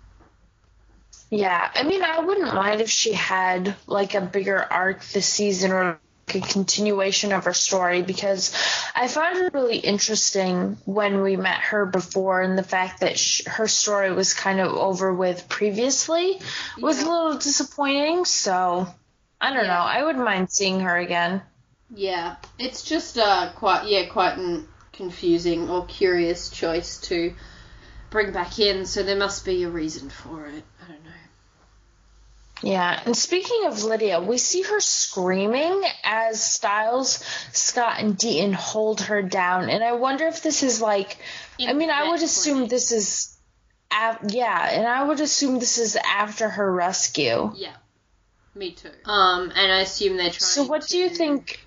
Yeah, I mean, I wouldn't mind if she had, like, a bigger arc this season, or like a continuation of her story, because I found it really interesting when we met her before, and the fact that sh- her story was kind of over with previously was Yeah. a little disappointing, so I don't Yeah. know. I wouldn't mind seeing her again. Yeah, it's just uh, quite, yeah, quite an confusing or curious choice to bring back in, so there must be a reason for it. I don't know. Yeah, and speaking of Lydia, we see her screaming as Styles, Scott, and Deaton hold her down, and I wonder if this is like, In I mean, I would that assume point. this is, af- yeah, and I would assume this is after her rescue. Yeah, me too. Um, and I assume they're trying So what to... do you think?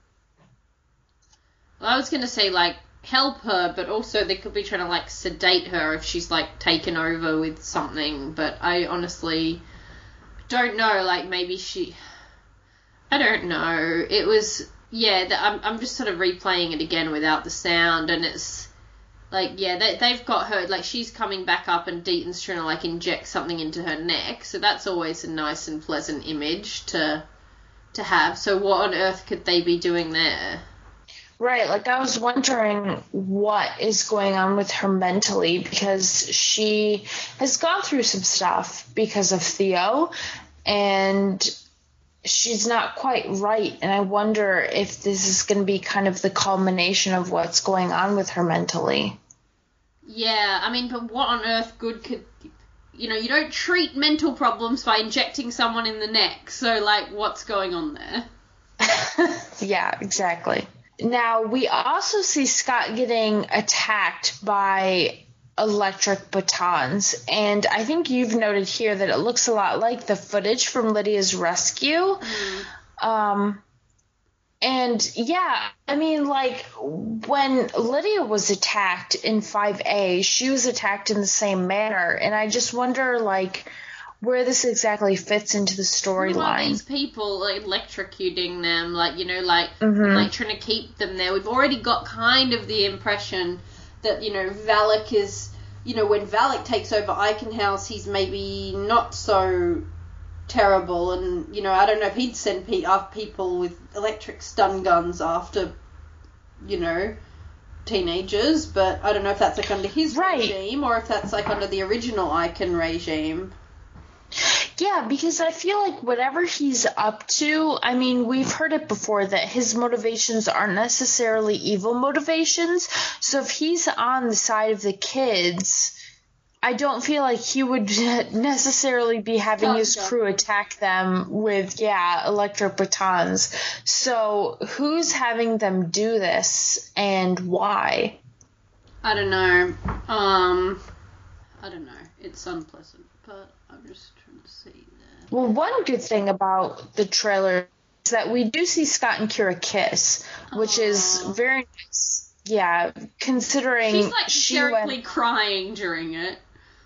Well, I was going to say, like, help her, but also they could be trying to, like, sedate her if she's, like, taken over with something, but I honestly don't know, like, maybe she... I don't know. It was... Yeah, the, I'm, I'm just sort of replaying it again without the sound, and it's... Like, yeah, they, they've got her, like, she's coming back up and Deaton's trying to, like, inject something into her neck, so that's always a nice and pleasant image to to have. So what on earth could they be doing there? Right, like I was wondering what is going on with her mentally, because she has gone through some stuff because of Theo, and she's not quite right, and I wonder if this is going to be kind of the culmination of what's going on with her mentally. Yeah, I mean, but what on earth good could... You know, you don't treat mental problems by injecting someone in the neck, so, like, what's going on there? Yeah, exactly. Now, we also see Scott getting attacked by electric batons, and I think you've noted here that it looks a lot like the footage from Lydia's rescue. Mm. Um, and, yeah, I mean, like, when Lydia was attacked in five A, she was attacked in the same manner, and I just wonder, like, where this exactly fits into the Who are storyline. these people, like, electrocuting them, like, you know, like, Mhm. like trying to keep them there? We've already got kind of the impression that, you know, Valak is, you know, when Valak takes over Eichenhaus, he's maybe not so terrible, and, you know, I don't know if he'd send pe- off people with electric stun guns after, you know, teenagers, but I don't know if that's, like, under his Right. regime, or if that's, like, under the original Eichen regime. Yeah, because I feel like whatever he's up to, I mean, we've heard it before that his motivations aren't necessarily evil motivations. So if he's on the side of the kids, I don't feel like he would necessarily be having his crew attack them with, yeah, electric batons. So who's having them do this and why? I don't know. Um, I don't know. It's unpleasant, but I'm just trying to see that. Well, one good thing about the trailer is that we do see Scott and Kira kiss, which is Aw. very nice. Yeah, considering She's like she hysterically went... crying during it.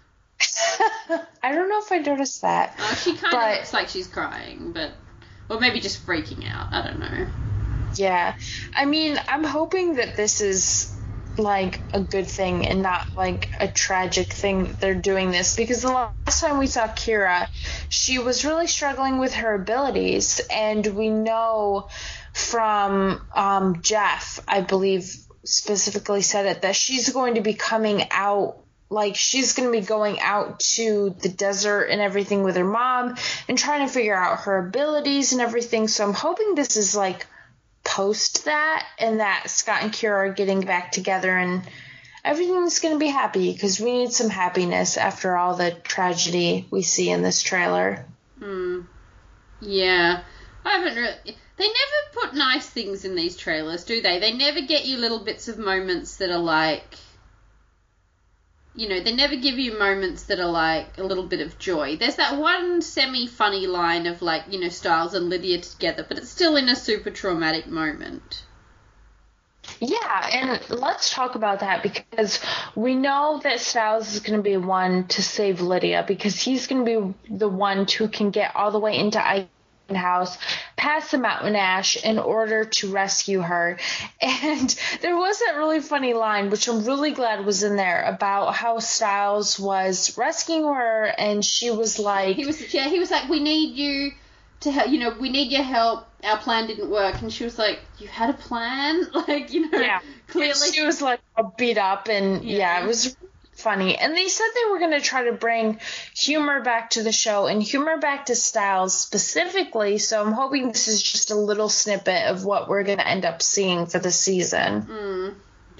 I don't know if I noticed that. Uh, she kind of But- looks like she's crying, but... Or maybe just freaking out. I don't know. Yeah. I mean, I'm hoping that this is, like, a good thing and not, like, a tragic thing that they're doing this. Because the last time we saw Kira, she was really struggling with her abilities. And we know from um, Jeff, I believe, specifically said it, that she's going to be coming out. Like, she's going to be going out to the desert and everything with her mom and trying to figure out her abilities and everything. So I'm hoping this is, like, post that, and that Scott and Kira are getting back together and everything's going to be happy, because we need some happiness after all the tragedy we see in this trailer. Hmm. Yeah. I haven't really... They never put nice things in these trailers, do they? They never get you little bits of moments that are like... You know, they never give you moments that are like a little bit of joy. There's that one semi-funny line of like, you know, Styles and Lydia together, but it's still in a super traumatic moment. Yeah, and let's talk about that, because we know that Styles is going to be one to save Lydia, because he's going to be the one who can get all the way into Eichenhaus, past the Mountain Ash, in order to rescue her. And there was that really funny line, which I'm really glad was in there, about how Styles was rescuing her, and she was like... He was, yeah, he was like, we need you to help, you know, we need your help. Our plan didn't work. And she was like, you had a plan? Like, you know, Yeah. clearly. She was like all beat up, and yeah, Yeah. it was funny. And they said they were going to try to bring humor back to the show, and humor back to Styles specifically. So I'm hoping this is just a little snippet of what we're going to end up seeing for the season. Mm,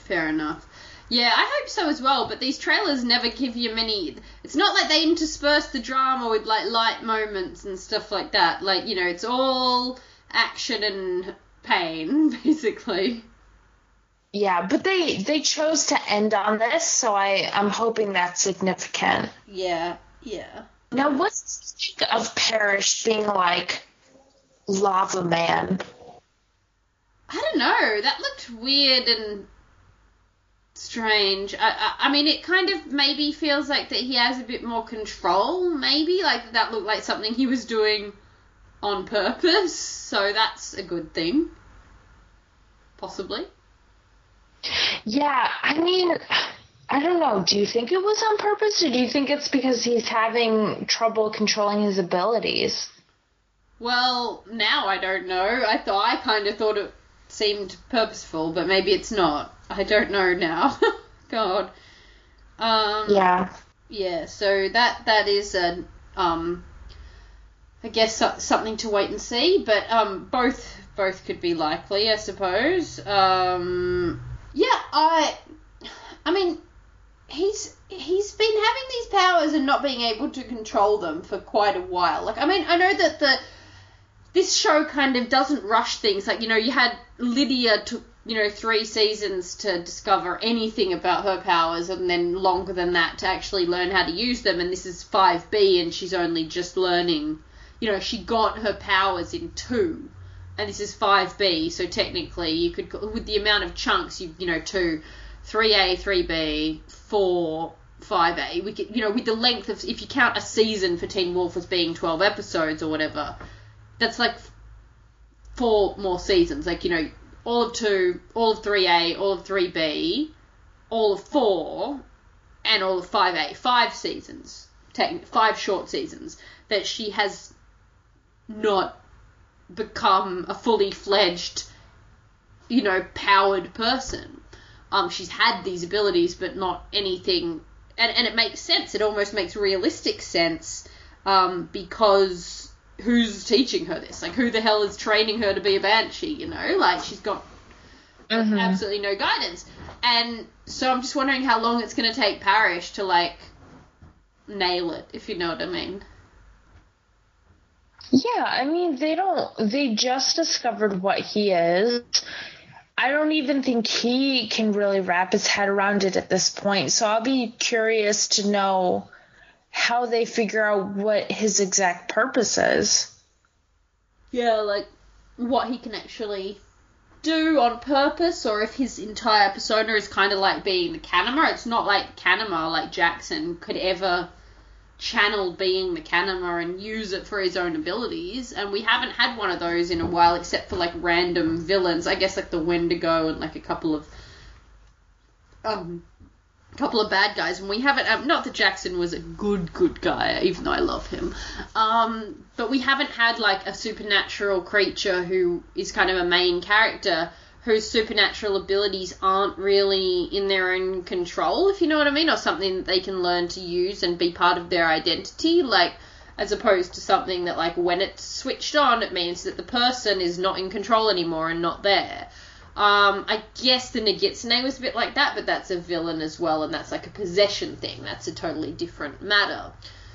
Fair enough. Yeah, I hope so as well, but these trailers never give you many... It's not like they intersperse the drama with, like, light moments and stuff like that. Like, you know, it's all action and pain, basically. Yeah, but they they chose to end on this, so I, I'm hoping that's significant. Yeah, yeah. Now, what's the think of Parrish being like Lava Man? I don't know. That looked weird and strange. I, I, I mean, it kind of maybe feels like that he has a bit more control, maybe. Like, that looked like something he was doing on purpose, so that's a good thing. Possibly. Yeah, I mean, I don't know. Do you think it was on purpose, or do you think it's because he's having trouble controlling his abilities? Well, now I don't know. I thought I kind of thought it seemed purposeful, but maybe it's not. I don't know now. God. Um, yeah. Yeah. So that that is a um, I guess so, something to wait and see. But um, both both could be likely, I suppose. Um, yeah. I. I mean, he's he's been having these powers and not being able to control them for quite a while. Like, I mean, I know that the this show kind of doesn't rush things. Like, you know, you had Lydia took, you know, three seasons to discover anything about her powers, and then longer than that to actually learn how to use them, and this is five B, and she's only just learning, you know, she got her powers in two, and this is five B, so technically you could, with the amount of chunks, you you know, two, three A, three B, four, five A, we could, you know, with the length of, if you count a season for Teen Wolf as being twelve episodes or whatever, that's like four more seasons. Like, you know, all of two, all of three A, all of three B, all of four, and all of five A. Five seasons, five short seasons, that she has not become a fully fledged, you know, powered person. Um, she's had these abilities, but not anything, and, and it makes sense. It almost makes realistic sense, um, because who's teaching her this? Like, who the hell is training her to be a banshee, you know? Like, she's got mm-hmm. absolutely no guidance. And so I'm just wondering how long it's going to take Parrish to, like, nail it, if you know what I mean. Yeah, I mean, they don't, they just discovered what he is. I don't even think he can really wrap his head around it at this point, so I'll be curious to know how they figure out what his exact purpose is. Yeah, like, what he can actually do on purpose, or if his entire persona is kind of like being the Kanima. It's not like Kanima, like Jackson, could ever channel being the Kanima and use it for his own abilities, and we haven't had one of those in a while, except for, like, random villains. I guess, like, the Wendigo and, like, a couple of, um... couple of bad guys, and we haven't, um, not that Jackson was a good, good guy, even though I love him, um, but we haven't had, like, a supernatural creature who is kind of a main character whose supernatural abilities aren't really in their own control, if you know what I mean, or something that they can learn to use and be part of their identity, like, as opposed to something that, like, when it's switched on, it means that the person is not in control anymore and not there. Um, I guess the Nagitsune was a bit like that, but that's a villain as well, and that's like a possession thing. That's a totally different matter.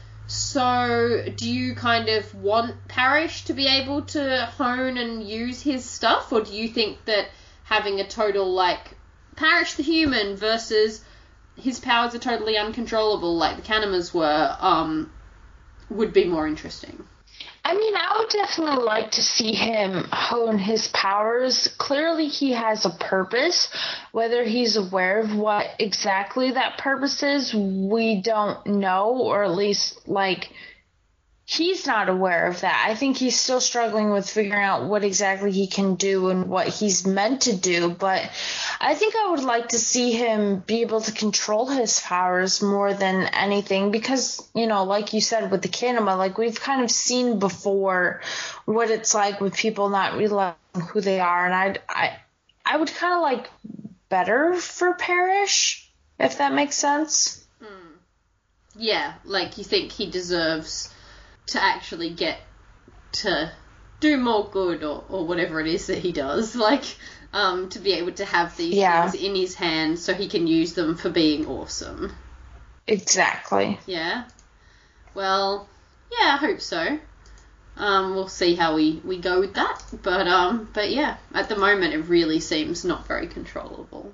So, do you kind of want Parrish to be able to hone and use his stuff, or do you think that having a total, like, Parrish the human versus his powers are totally uncontrollable, like the Kanimas were, um, would be more interesting? I mean, I would definitely like to see him hone his powers. Clearly he has a purpose. Whether he's aware of what exactly that purpose is, we don't know, or at least, like, he's not aware of that. I think he's still struggling with figuring out what exactly he can do and what he's meant to do, but I think I would like to see him be able to control his powers more than anything, because, you know, like you said with the Kanima, like, we've kind of seen before what it's like with people not realizing who they are, and I'd, I I would kind of like better for Parrish, if that makes sense. Mm. Yeah, like, you think he deserves to actually get to do more good or, or whatever it is that he does. Like, um, to be able to have these Yeah. things in his hands so he can use them for being awesome. Exactly. Yeah. Well, yeah, I hope so. Um, we'll see how we, we go with that. But um, but yeah, at the moment it really seems not very controllable.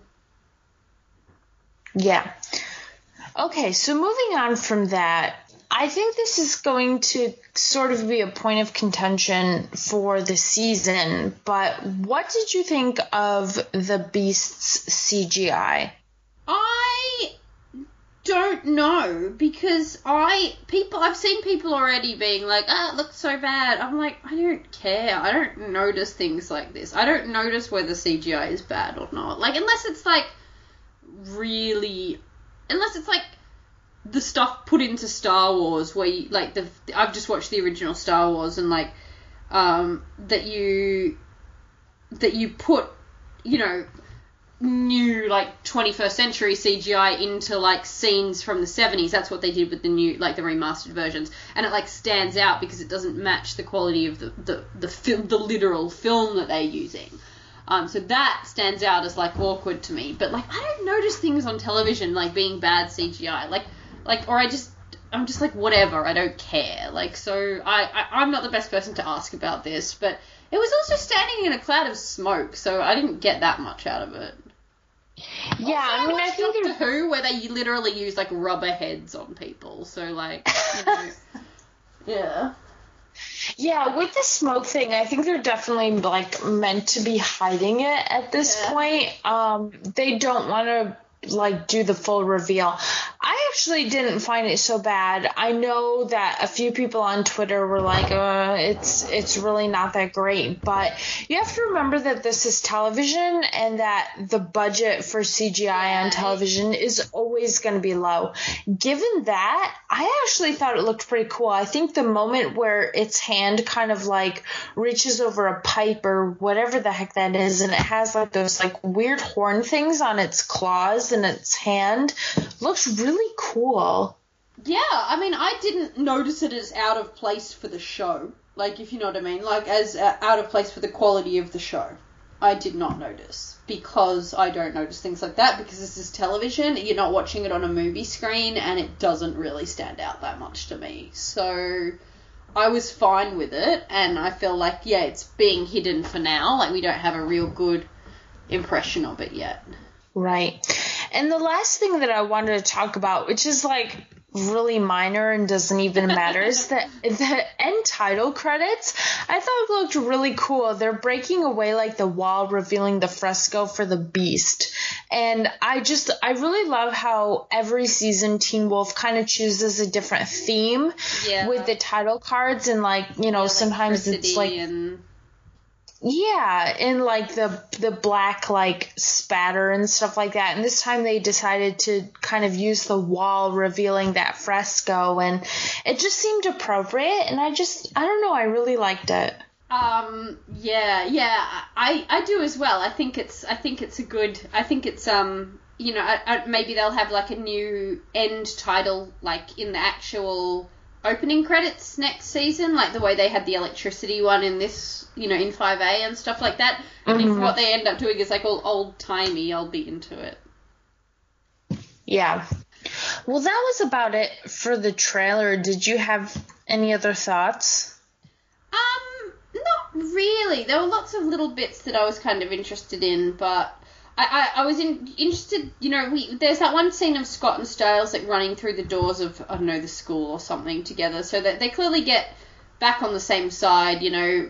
Yeah. Okay, so moving on from that, I think this is going to sort of be a point of contention for the season, but what did you think of the Beast's C G I? I don't know, because I people I've seen people already being like, ah, it looks so bad. I'm like, I don't care. I don't notice things like this. I don't notice whether C G I is bad or not. Like, unless it's like really, unless it's like the stuff put into Star Wars where you, like the I've just watched the original Star Wars and like um that you that you put, you know, new like twenty-first century C G I into like scenes from the seventies. That's what they did with the new, like the remastered versions, and it like stands out because it doesn't match the quality of the the the film, the literal film that they're using. Um, so that stands out as like awkward to me. But like, I don't notice things on television like being bad C G I. Like like or I just I'm just like, whatever, I don't care. Like, so I, I I'm not the best person to ask about this, but it was also standing in a cloud of smoke, so I didn't get that much out of it. Yeah, Also, I mean, I watched think Doctor there's- Who, where they literally use like rubber heads on people. So like, you know, yeah. Yeah, with the smoke thing, I think they're definitely like meant to be hiding it at this Yeah. point. Um, they don't want to like do the full reveal. I actually didn't find it so bad. I know that a few people on Twitter were like, uh, it's it's really not that great, but you have to remember that this is television and that the budget for C G I on television is always going to be low. Given that, I actually thought it looked pretty cool. I think the moment where its hand kind of like reaches over a pipe or whatever the heck that is, and it has like those like weird horn things on its claws and its hand, looks really cool. Yeah, I mean, I didn't notice it as out of place for the show. Like, if you know what I mean. Like, as uh, out of place for the quality of the show. I did not notice. Because I don't notice things like that. Because this is television. You're not watching it on a movie screen. And it doesn't really stand out that much to me. So I was fine with it. And I feel like, yeah, it's being hidden for now. Like, we don't have a real good impression of it yet. Right. And the last thing that I wanted to talk about, which is like really minor and doesn't even matter, is that the end title credits, I thought looked really cool. They're breaking away like the wall, revealing the fresco for the Beast. And I just, I really love how every season Teen Wolf kind of chooses a different theme Yeah. with the title cards. And like, you know, sometimes it's like... And Yeah, and like the the black like spatter and stuff like that. And this time they decided to kind of use the wall revealing that fresco, and it just seemed appropriate. And I just I don't know, I really liked it. Um. Yeah. Yeah. I. I do as well. I think it's. I think it's a good. I think it's. Um. You know. I, I, maybe they'll have like a new end title, like in the actual opening credits next season, like the way they had the electricity one in this. You know, in five A and stuff like that. And Mhm. if what they end up doing is like all old timey, I'll be into it. Yeah. Well, that was about it for the trailer. Did you have any other thoughts? Um, not really. There were lots of little bits that I was kind of interested in, but I, I, I was in, interested, you know, we there's that one scene of Scott and Styles like running through the doors of, I don't know, the school or something together, so that they clearly get back on the same side, you know,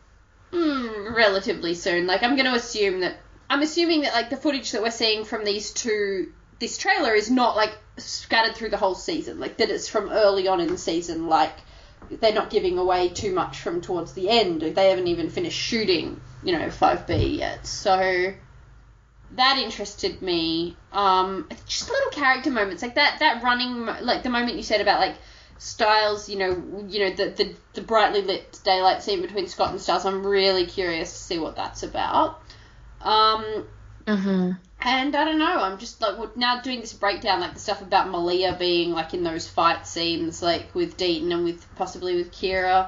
mm, relatively soon. Like, I'm going to assume that, I'm assuming that, like, the footage that we're seeing from these two, this trailer is not, like, scattered through the whole season. Like, that it's from early on in the season, like, they're not giving away too much from towards the end. They haven't even finished shooting, you know, five B yet. So that interested me. Um, just little character moments, like that, that running, like the moment you said about, like, Styles, you know, you know, the, the, the brightly lit daylight scene between Scott and Styles. I'm really curious to see what that's about. Um, Mm-hmm. and I don't know, I'm just like now doing this breakdown, like the stuff about Malia being like in those fight scenes, like with Deaton and with possibly with Kira.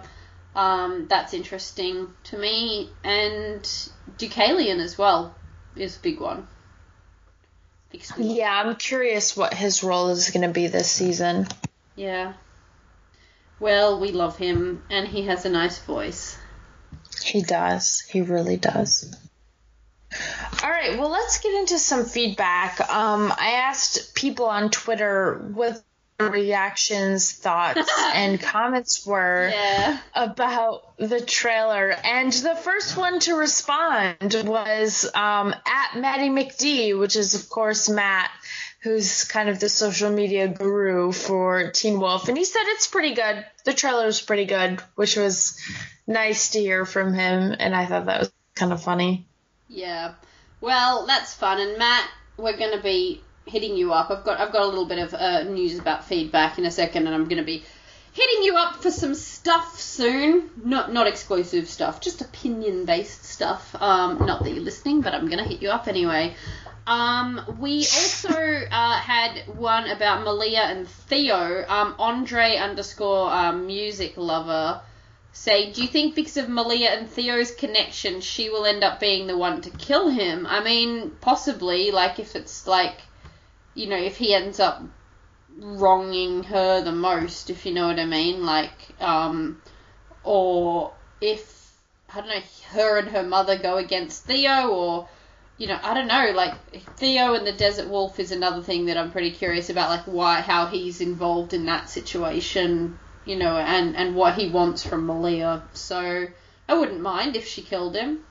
Um, that's interesting to me. And Deucalion as well is a big one. Big squeak. Yeah, I'm curious what his role is going to be this season. Yeah. Well, we love him, and he has a nice voice. He does. He really does. All right, well, let's get into some feedback. Um, I asked people on Twitter what their reactions, thoughts, and comments were Yeah. about the trailer. And the first one to respond was um, at Maddie McD, which is, of course, Matt, who's kind of the social media guru for Teen Wolf. And he said it's pretty good. The trailer's pretty good, which was nice to hear from him. And I thought that was kind of funny. Yeah. Well, that's fun. And Matt, we're going to be hitting you up. I've got I've got a little bit of uh, news about feedback in a second, and I'm going to be hitting you up for some stuff soon. Not not exclusive stuff, just opinion-based stuff. Um, not that you're listening, but I'm going to hit you up anyway. Um, we also uh, had one about Malia and Theo. Um, Andre underscore um, music lover say, do you think because of Malia and Theo's connection, she will end up being the one to kill him? I mean, possibly. Like, if it's like, you know, if he ends up wronging her the most, if you know what I mean. Like, um, or if, I don't know, her and her mother go against Theo, or, you know, I don't know, like, Theo and the Desert Wolf is another thing that I'm pretty curious about, like, why, how he's involved in that situation, you know, and, and what he wants from Malia. So I wouldn't mind if she killed him.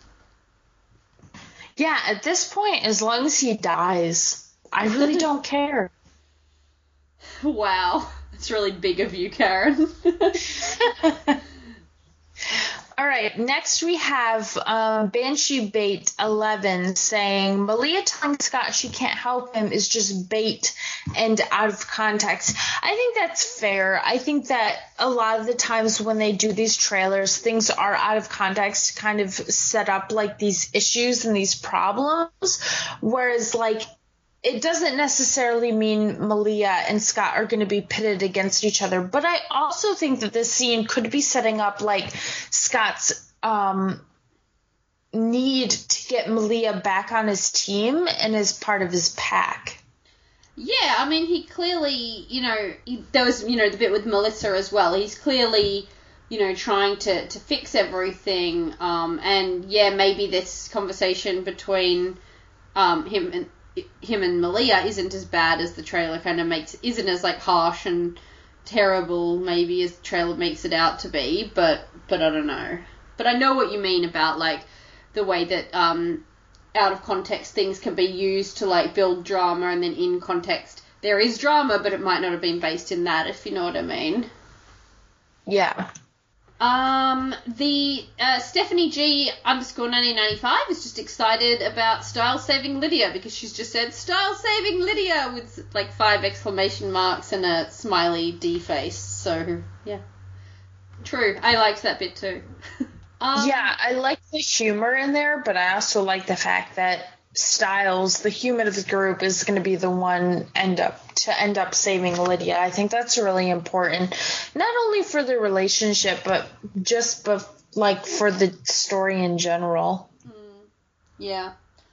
Yeah, at this point, as long as he dies, I really don't care. Wow, that's really big of you, Karen. All right, next we have um, Banshee Bait eleven saying, Malia telling Scott she can't help him is just bait and out of context. I think that's fair. I think that a lot of the times when they do these trailers, things are out of context to kind of set up like these issues and these problems, whereas like it doesn't necessarily mean Malia and Scott are going to be pitted against each other. But I also think that this scene could be setting up like Scott's um, need to get Malia back on his team and as part of his pack. Yeah, I mean, he clearly, you know, he, there was, you know, the bit with Melissa as well. He's clearly, you know, trying to, to fix everything. Um, and yeah, maybe this conversation between um, him and him and Malia isn't as bad as the trailer kind of makes, isn't as like harsh and terrible maybe as the trailer makes it out to be, but but I don't know. But I know what you mean about like the way that um out of context things can be used to like build drama, and then in context there is drama, but it might not have been based in that, if you know what I mean. Yeah. Um, the uh, Stephanie G underscore nineteen ninety-five is just excited about Style Saving Lydia because she's just said Style Saving Lydia with like five exclamation marks and a smiley D face. So yeah, true. I liked that bit too. um, Yeah, I like the humor in there, but I also like the fact that Styles, the human of the group, is going to be the one end up to end up saving Lydia. I think that's really important, not only for the relationship, but just bef- like for the story in general. Mm, yeah.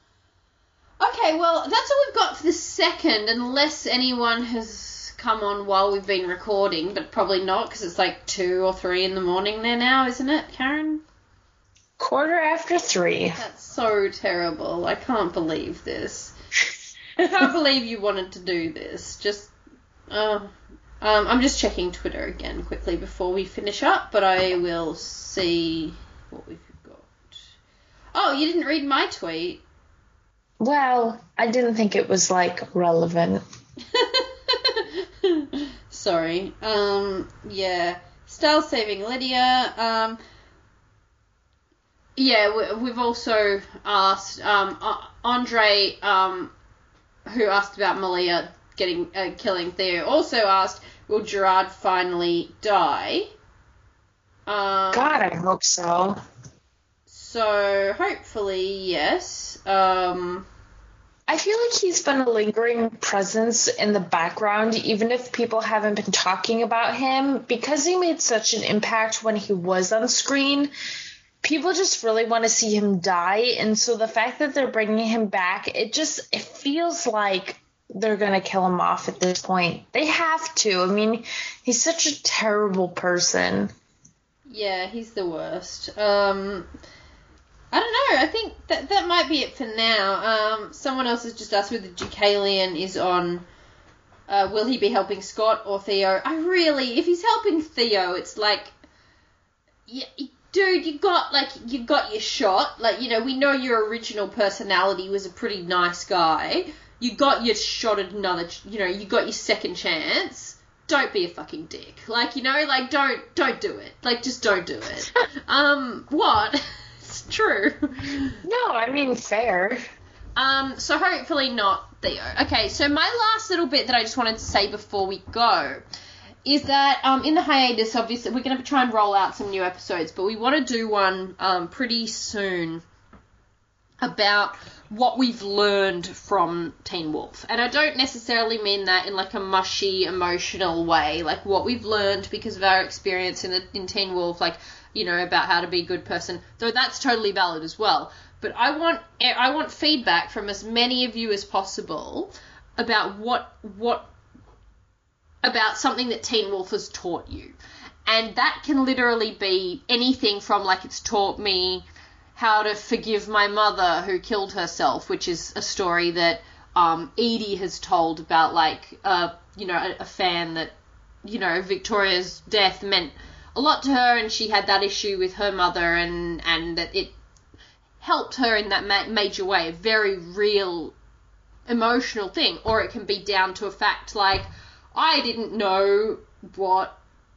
Okay, well, that's all we've got for the second, unless anyone has come on while we've been recording, but probably not, because it's like two or three in the morning there now, isn't it, Karen? Quarter after three. That's so terrible. I can't believe this. I can't believe you wanted to do this. Just, uh, um, I'm just checking Twitter again quickly before we finish up, but I will see what we've got. Oh, you didn't read my tweet. Well, I didn't think it was like relevant. Sorry. Um, yeah. Style Saving Lydia. Um, yeah, we, we've also asked, um, Andre, um, who asked about Malia getting, uh, killing Theo, also asked, will Gerard finally die? Um, God, I hope so. So, hopefully, yes. Um, I feel like he's been a lingering presence in the background, even if people haven't been talking about him, because he made such an impact when he was on screen. People just really want to see him die, and so the fact that they're bringing him back, it just it feels like they're going to kill him off at this point. They have to. I mean, he's such a terrible person. Yeah, he's the worst. Um... I don't know. I think that that might be it for now. Um, someone else has just asked whether Deucalion is on. Uh, will he be helping Scott or Theo? I really, if he's helping Theo, it's like, yeah, dude, you got like you got your shot. Like, you know, we know your original personality was a pretty nice guy. You got your shot at another. You know, you got your second chance. Don't be a fucking dick. Like, you know, like don't don't do it. Like, just don't do it. um, what? It's true. No, I mean, fair. Um, so hopefully not Theo. Okay, so my last little bit that I just wanted to say before we go is that um, in the hiatus, obviously, we're going to try and roll out some new episodes, but we want to do one um, pretty soon about what we've learned from Teen Wolf. And I don't necessarily mean that in like a mushy, emotional way, like what we've learned because of our experience in, the, in Teen Wolf, like, you know, about how to be a good person, though that's totally valid as well. But I want I want feedback from as many of you as possible about what what about something that Teen Wolf has taught you. And that can literally be anything from, like, it's taught me how to forgive my mother who killed herself, which is a story that um, Edie has told about, like, uh, you know, a, a fan that, you know, Victoria's death meant a lot to her, and she had that issue with her mother, and, and that it helped her in that ma- major way, a very real emotional thing. Or it can be down to a fact like, I didn't know what,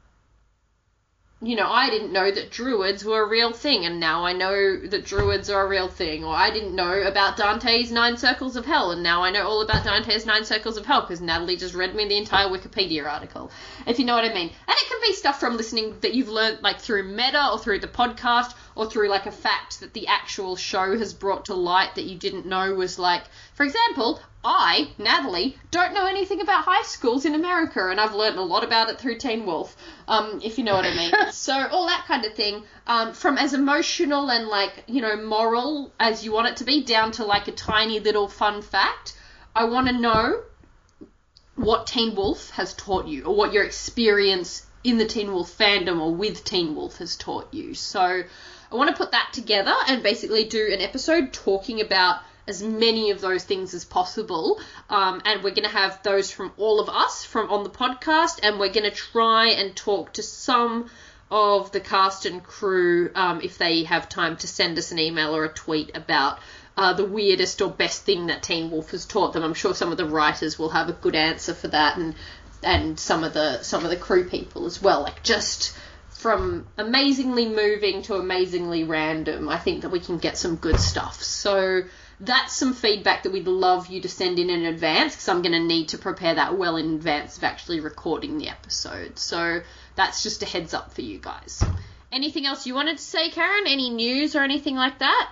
you know, I didn't know that druids were a real thing, and now I know that druids are a real thing. Or I didn't know about Dante's Nine Circles of Hell, and now I know all about Dante's Nine Circles of Hell because Natalie just read me the entire Wikipedia article, if you know what I mean. And it can be stuff from listening that you've learned, like, through Meta or through the podcast or through, like, a fact that the actual show has brought to light that you didn't know was, like, for example, I, Natalie, don't know anything about high schools in America, and I've learned a lot about it through Teen Wolf, um, if you know what I mean. So all that kind of thing, um, from as emotional and, like, you know, moral as you want it to be, down to, like, a tiny little fun fact. I want to know what Teen Wolf has taught you, or what your experience in the Teen Wolf fandom or with Teen Wolf has taught you. So I want to put that together and basically do an episode talking about as many of those things as possible, um, and we're going to have those from all of us from on the podcast, and we're going to try and talk to some of the cast and crew um, if they have time to send us an email or a tweet about uh, the weirdest or best thing that Teen Wolf has taught them. I'm sure some of the writers will have a good answer for that, and and some of the some of the crew people as well, like just from amazingly moving to amazingly random. I think that we can get some good stuff. So that's some feedback that we'd love you to send in in advance, because I'm going to need to prepare that well in advance of actually recording the episode. So that's just a heads up for you guys. Anything else you wanted to say, Karen? Any news or anything like that?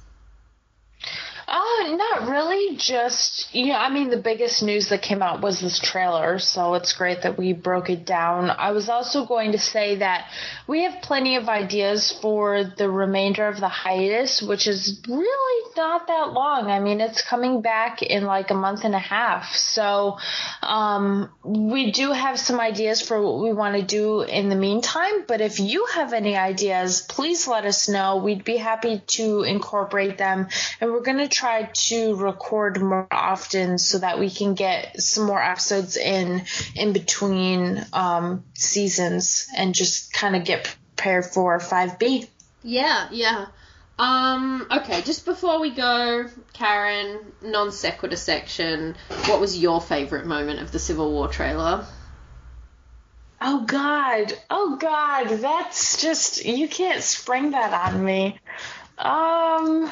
Oh, not really. Just, you know, I mean, the biggest news that came out was this trailer, so it's great that we broke it down. I was also going to say that we have plenty of ideas for the remainder of the hiatus, which is really not that long. I mean, it's coming back in like a month and a half. So um, we do have some ideas for what we want to do in the meantime, but if you have any ideas, please let us know. We'd be happy to incorporate them, and we're going to try to record more often so that we can get some more episodes in in between um, seasons and just kind of get prepared for five B. Yeah, yeah. Um, okay, just before we go, Karen, non sequitur section, what was your favourite moment of the Civil War trailer? Oh, God. Oh, God. That's just, you can't spring that on me. Um...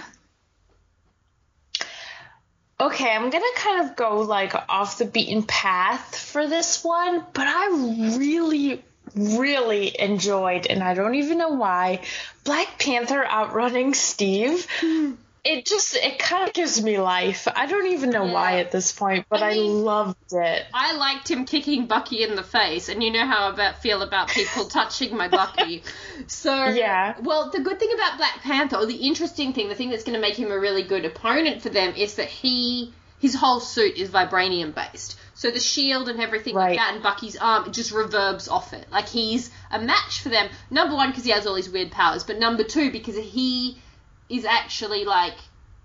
Okay, I'm going to kind of go, like, off the beaten path for this one, but I really, really enjoyed, and I don't even know why, Black Panther outrunning Steve. it just, it kind of gives me life. I don't even know Yeah. why at this point, but I I, mean- loved it. I liked him kicking Bucky in the face, and you know how I about feel about people touching my Bucky. So, Yeah. well, the good thing about Black Panther, or the interesting thing, the thing that's going to make him a really good opponent for them, is that he, his whole suit is vibranium based. So the shield and everything Right. like that, and Bucky's arm, it just reverbs off it. Like, he's a match for them. Number one, because he has all these weird powers, but number two, because he is actually, like,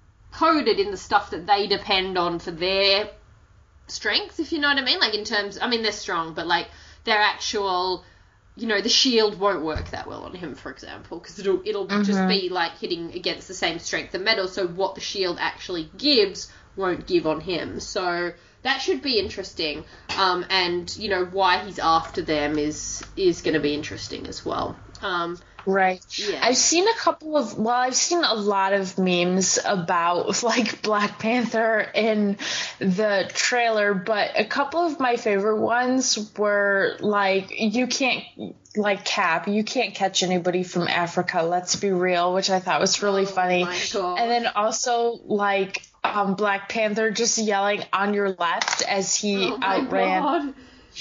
coded in the stuff that they depend on for their strength, if you know what I mean. Like, in terms, I mean, they're strong, but, like, their actual, you know, the shield won't work that well on him, for example, because it'll, it'll just be, like, hitting against the same strength of metal, so what the shield actually gives won't give on him. So that should be interesting, um, and, you know, why he's after them is is going to be interesting as well. Um, Right. Yeah. I've seen a couple of, well, I've seen a lot of memes about, like, Black Panther in the trailer, but a couple of my favorite ones were, like, you can't, like, Cap, you can't catch anybody from Africa, let's be real, which I thought was really Oh funny. my God. And then also, like, um, Black Panther just yelling on your left as he oh my outran. God.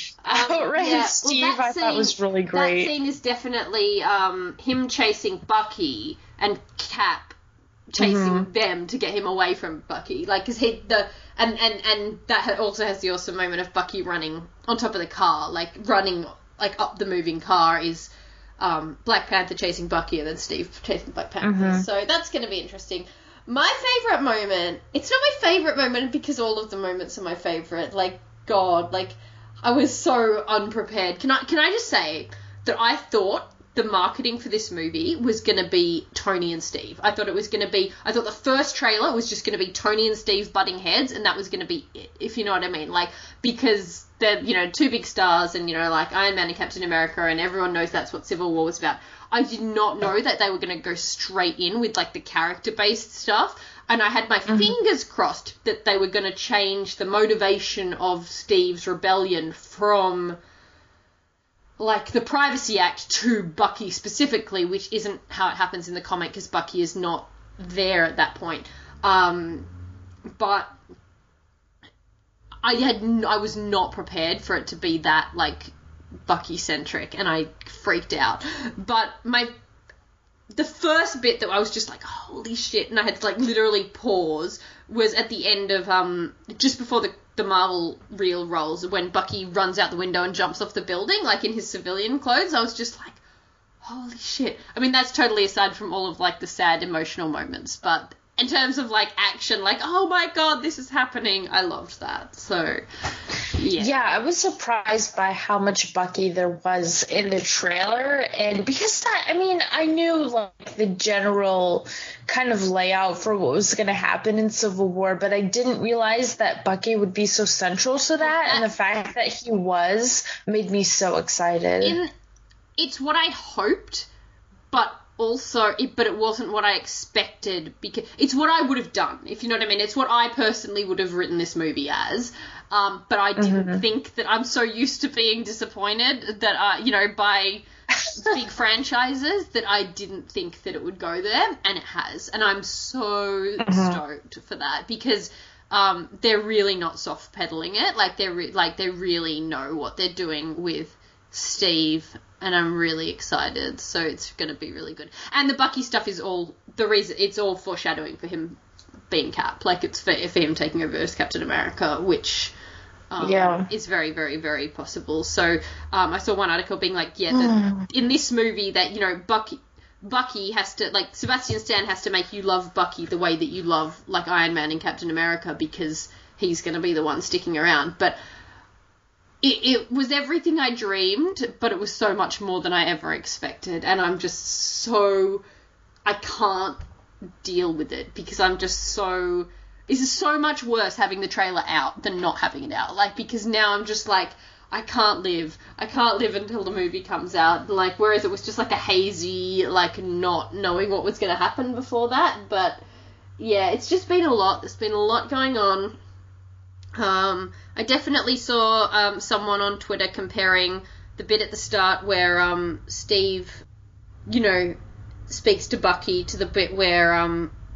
Outran yeah, well, Steve, that I thought was really great. That scene is definitely um, him chasing Bucky and Cap chasing Mm-hmm. them to get him away from Bucky. Like, cause he the and and and that ha- also has the awesome moment of Bucky running on top of the car, like running like up the moving car is um, Black Panther chasing Bucky and then Steve chasing Black Panther. Mm-hmm. So that's going to be interesting. My favorite moment. It's not my favorite moment because all of the moments are my favorite. Like, God, like. I was so unprepared. Can I can I just say that I thought the marketing for this movie was going to be Tony and Steve. I thought it was going to be, I thought the first trailer was just going to be Tony and Steve butting heads, and that was going to be it, if you know what I mean. Like, because they're, you know, two big stars, and, you know, like Iron Man and Captain America, and everyone knows that's what Civil War was about. I did not know that they were going to go straight in with, like, the character-based stuff. And I had my mm-hmm. fingers crossed that they were going to change the motivation of Steve's rebellion from, like, the Privacy Act to Bucky specifically, which isn't how it happens in the comic because Bucky is not there at that point. Um, but I had I was not prepared for it to be that, like, Bucky-centric, and I freaked out. But my... The first bit that I was just like, holy shit, and I had to, like, literally pause, was at the end of, um, just before the, the Marvel reel rolls, when Bucky runs out the window and jumps off the building, like, in his civilian clothes. I was just like, holy shit. I mean, that's totally aside from all of, like, the sad emotional moments, but in terms of, like, action, like, oh my God, this is happening, I loved that. So, yeah. Yeah, I was surprised by how much Bucky there was in the trailer, and because that, I mean, I knew, like, the general kind of layout for what was going to happen in Civil War, but I didn't realize that Bucky would be so central to that, and the fact that he was made me so excited. In, it's what I hoped, but also, it, but it wasn't what I expected, because it's what I would have done, if you know what I mean. It's what I personally would have written this movie as. Um, but I didn't mm-hmm. think that I'm so used to being disappointed that, uh, you know, by big franchises that I didn't think that it would go there, and it has. And I'm so mm-hmm. stoked for that because um, they're really not soft pedaling it. Like they're re- like they really know what they're doing with Steve, and I'm really excited. So it's going to be really good. And the Bucky stuff is all the reason. It's all foreshadowing for him being Cap. Like it's for, for him taking over as Captain America, which. Um, yeah. It's very, very, very possible. So um, I saw one article being like, yeah, the, in this movie that, you know, Bucky Bucky has to, like, Sebastian Stan has to make you love Bucky the way that you love, like, Iron Man and Captain America because he's going to be the one sticking around. But it, it was everything I dreamed, but it was so much more than I ever expected. And I'm just so... I can't deal with it because I'm just so... This is so much worse having the trailer out than not having it out. Like, because now I'm just like, I can't live. I can't live until the movie comes out. Like, whereas it was just like a hazy, like, not knowing what was going to happen before that. But, yeah, it's just been a lot. There's been a lot going on. Um, I definitely saw um, someone on Twitter comparing the bit at the start where um, Steve, you know, speaks to Bucky to the bit where... Um,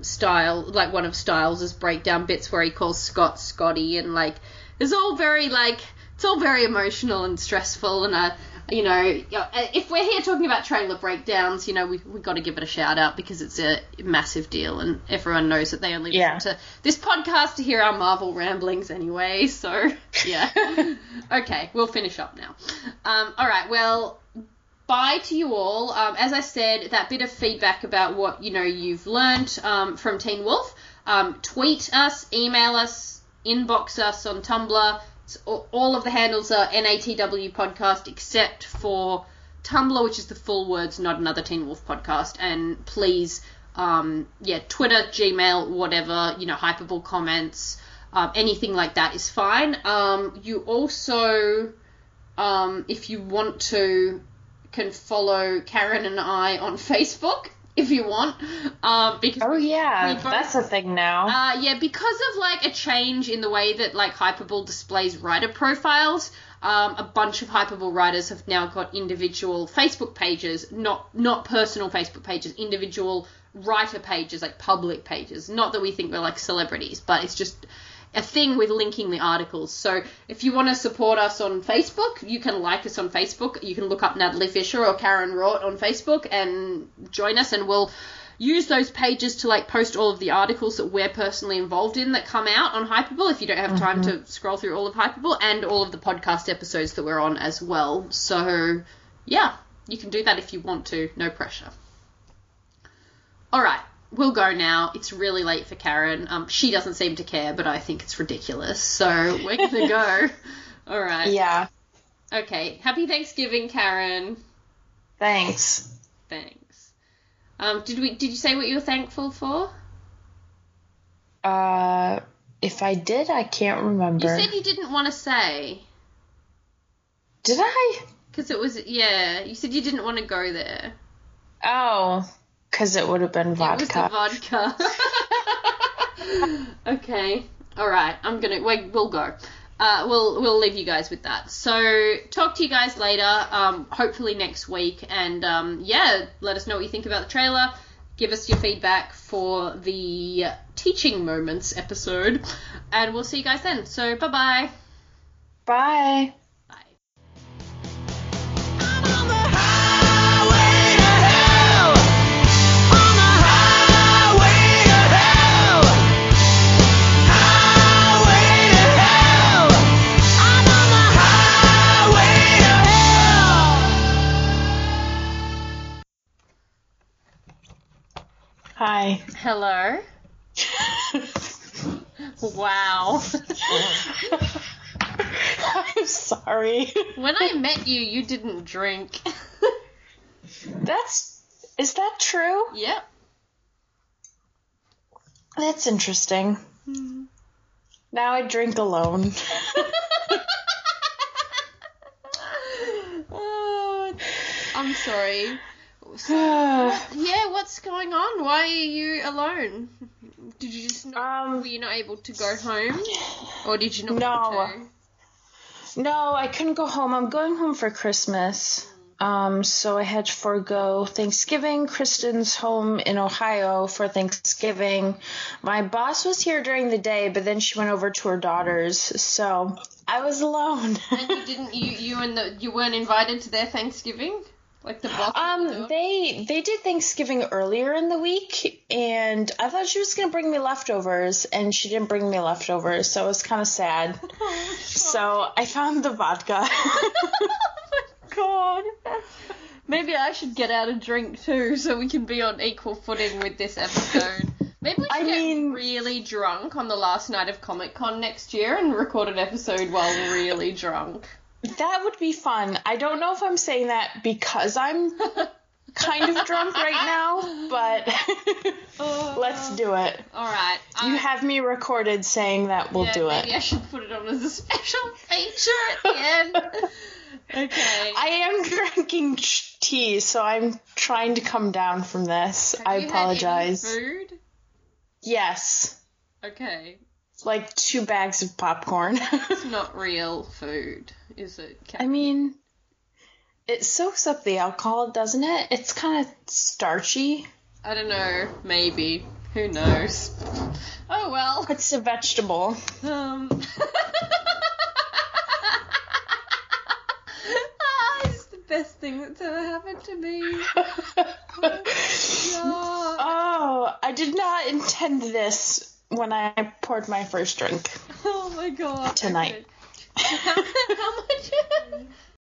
Style, like one of Styles' breakdown bits where he calls Scott Scotty, and like it's all very like it's all very emotional and stressful, and uh you know if we're here talking about trailer breakdowns, you know we we got to give it a shout out because it's a massive deal, and everyone knows that they only Yeah. listen to this podcast to hear our Marvel ramblings anyway. So yeah, okay, we'll finish up now. Um, all right, well. Bye to you all. Um, as I said, that bit of feedback about what, you know, you've learned um, from Teen Wolf, um, tweet us, email us, inbox us on Tumblr. It's, all of the handles are N A T W podcast except for Tumblr, which is the full words, Not Another Teen Wolf podcast. And please, um, yeah, Twitter, Gmail, whatever, you know, Hyperbole comments, um, anything like that is fine. Um, you also, um, if you want to... can follow Karen and I on Facebook if you want. Um, because Oh yeah, we both, that's a thing now. Uh, yeah, because of like a change in the way that like Hyperbole displays writer profiles, um, a bunch of Hyperbole writers have now got individual Facebook pages, not not personal Facebook pages, individual writer pages, like public pages. Not that we think we're like celebrities, but it's just a thing with linking the articles. So if you want to support us on Facebook, you can like us on Facebook. You can look up Natalie Fisher or Karen Rort on Facebook and join us, and we'll use those pages to like post all of the articles that we're personally involved in that come out on Hyperbole if you don't have time Mm-hmm. to scroll through all of Hyperbole, and all of the podcast episodes that we're on as well. So yeah, you can do that if you want to, no pressure. All right. We'll go now. It's really late for Karen. Um, she doesn't seem to care, but I think it's ridiculous. So we're going to go. All right. Yeah. Okay. Happy Thanksgiving, Karen. Thanks. Thanks. Um, did we? Did you say what you were thankful for? Uh, if I did, I can't remember. You said you didn't want to say. Did I? Because it was, yeah, you said you didn't want to go there. Oh, because it would have been vodka. It was the vodka. Okay. All right. I'm going to, we, we'll go. Uh, we'll we'll leave you guys with that. So talk to you guys later, um, hopefully next week. And, um, yeah, let us know what you think about the trailer. Give us your feedback for the Teaching Moments episode. And we'll see you guys then. So bye-bye. Bye. Hi. Hello. Wow. I'm sorry. When I met you, you didn't drink. That's... Is that true? Yep. That's interesting. Hmm. Now I drink alone. Oh, I'm sorry. So, yeah, what's going on? Why are you alone? Did you just not, Um, were you not able to go home? Or did you not No. want to? No, I couldn't go home. I'm going home for Christmas. Um, so I had to forego Thanksgiving. Kristen's home in Ohio for Thanksgiving. My boss was here during the day, but then she went over to her daughter's, so I was alone. And you didn't, you, you and the, you weren't invited to their Thanksgiving? Like the boss? Um, they they did Thanksgiving earlier in the week, and I thought she was gonna bring me leftovers, and she didn't bring me leftovers, so it was kind of sad. Oh, So I found the vodka. God. Maybe I should get out a drink too, so we can be on equal footing with this episode. Maybe we should I get mean- really drunk on the last night of Comic Con next year and record an episode while really drunk. That would be fun. I don't know if I'm saying that because I'm kind of drunk right now, but let's do it. Alright. You have me recorded saying that we'll yeah, do maybe it. I should put it on as a special feature at the end. Okay. I am drinking ch- tea, so I'm trying to come down from this. Have I you apologize. Had any food? Yes. Okay. Like two bags of popcorn. It's not real food, is it? I mean, it soaks up the alcohol, doesn't it? It's kind of starchy. I don't know, maybe. Who knows? Oh well. It's a vegetable. Um. Ah, it's the best thing that's ever happened to me. Oh, Oh, I did not intend this when I poured my first drink oh my god. tonight. Okay. How, how much?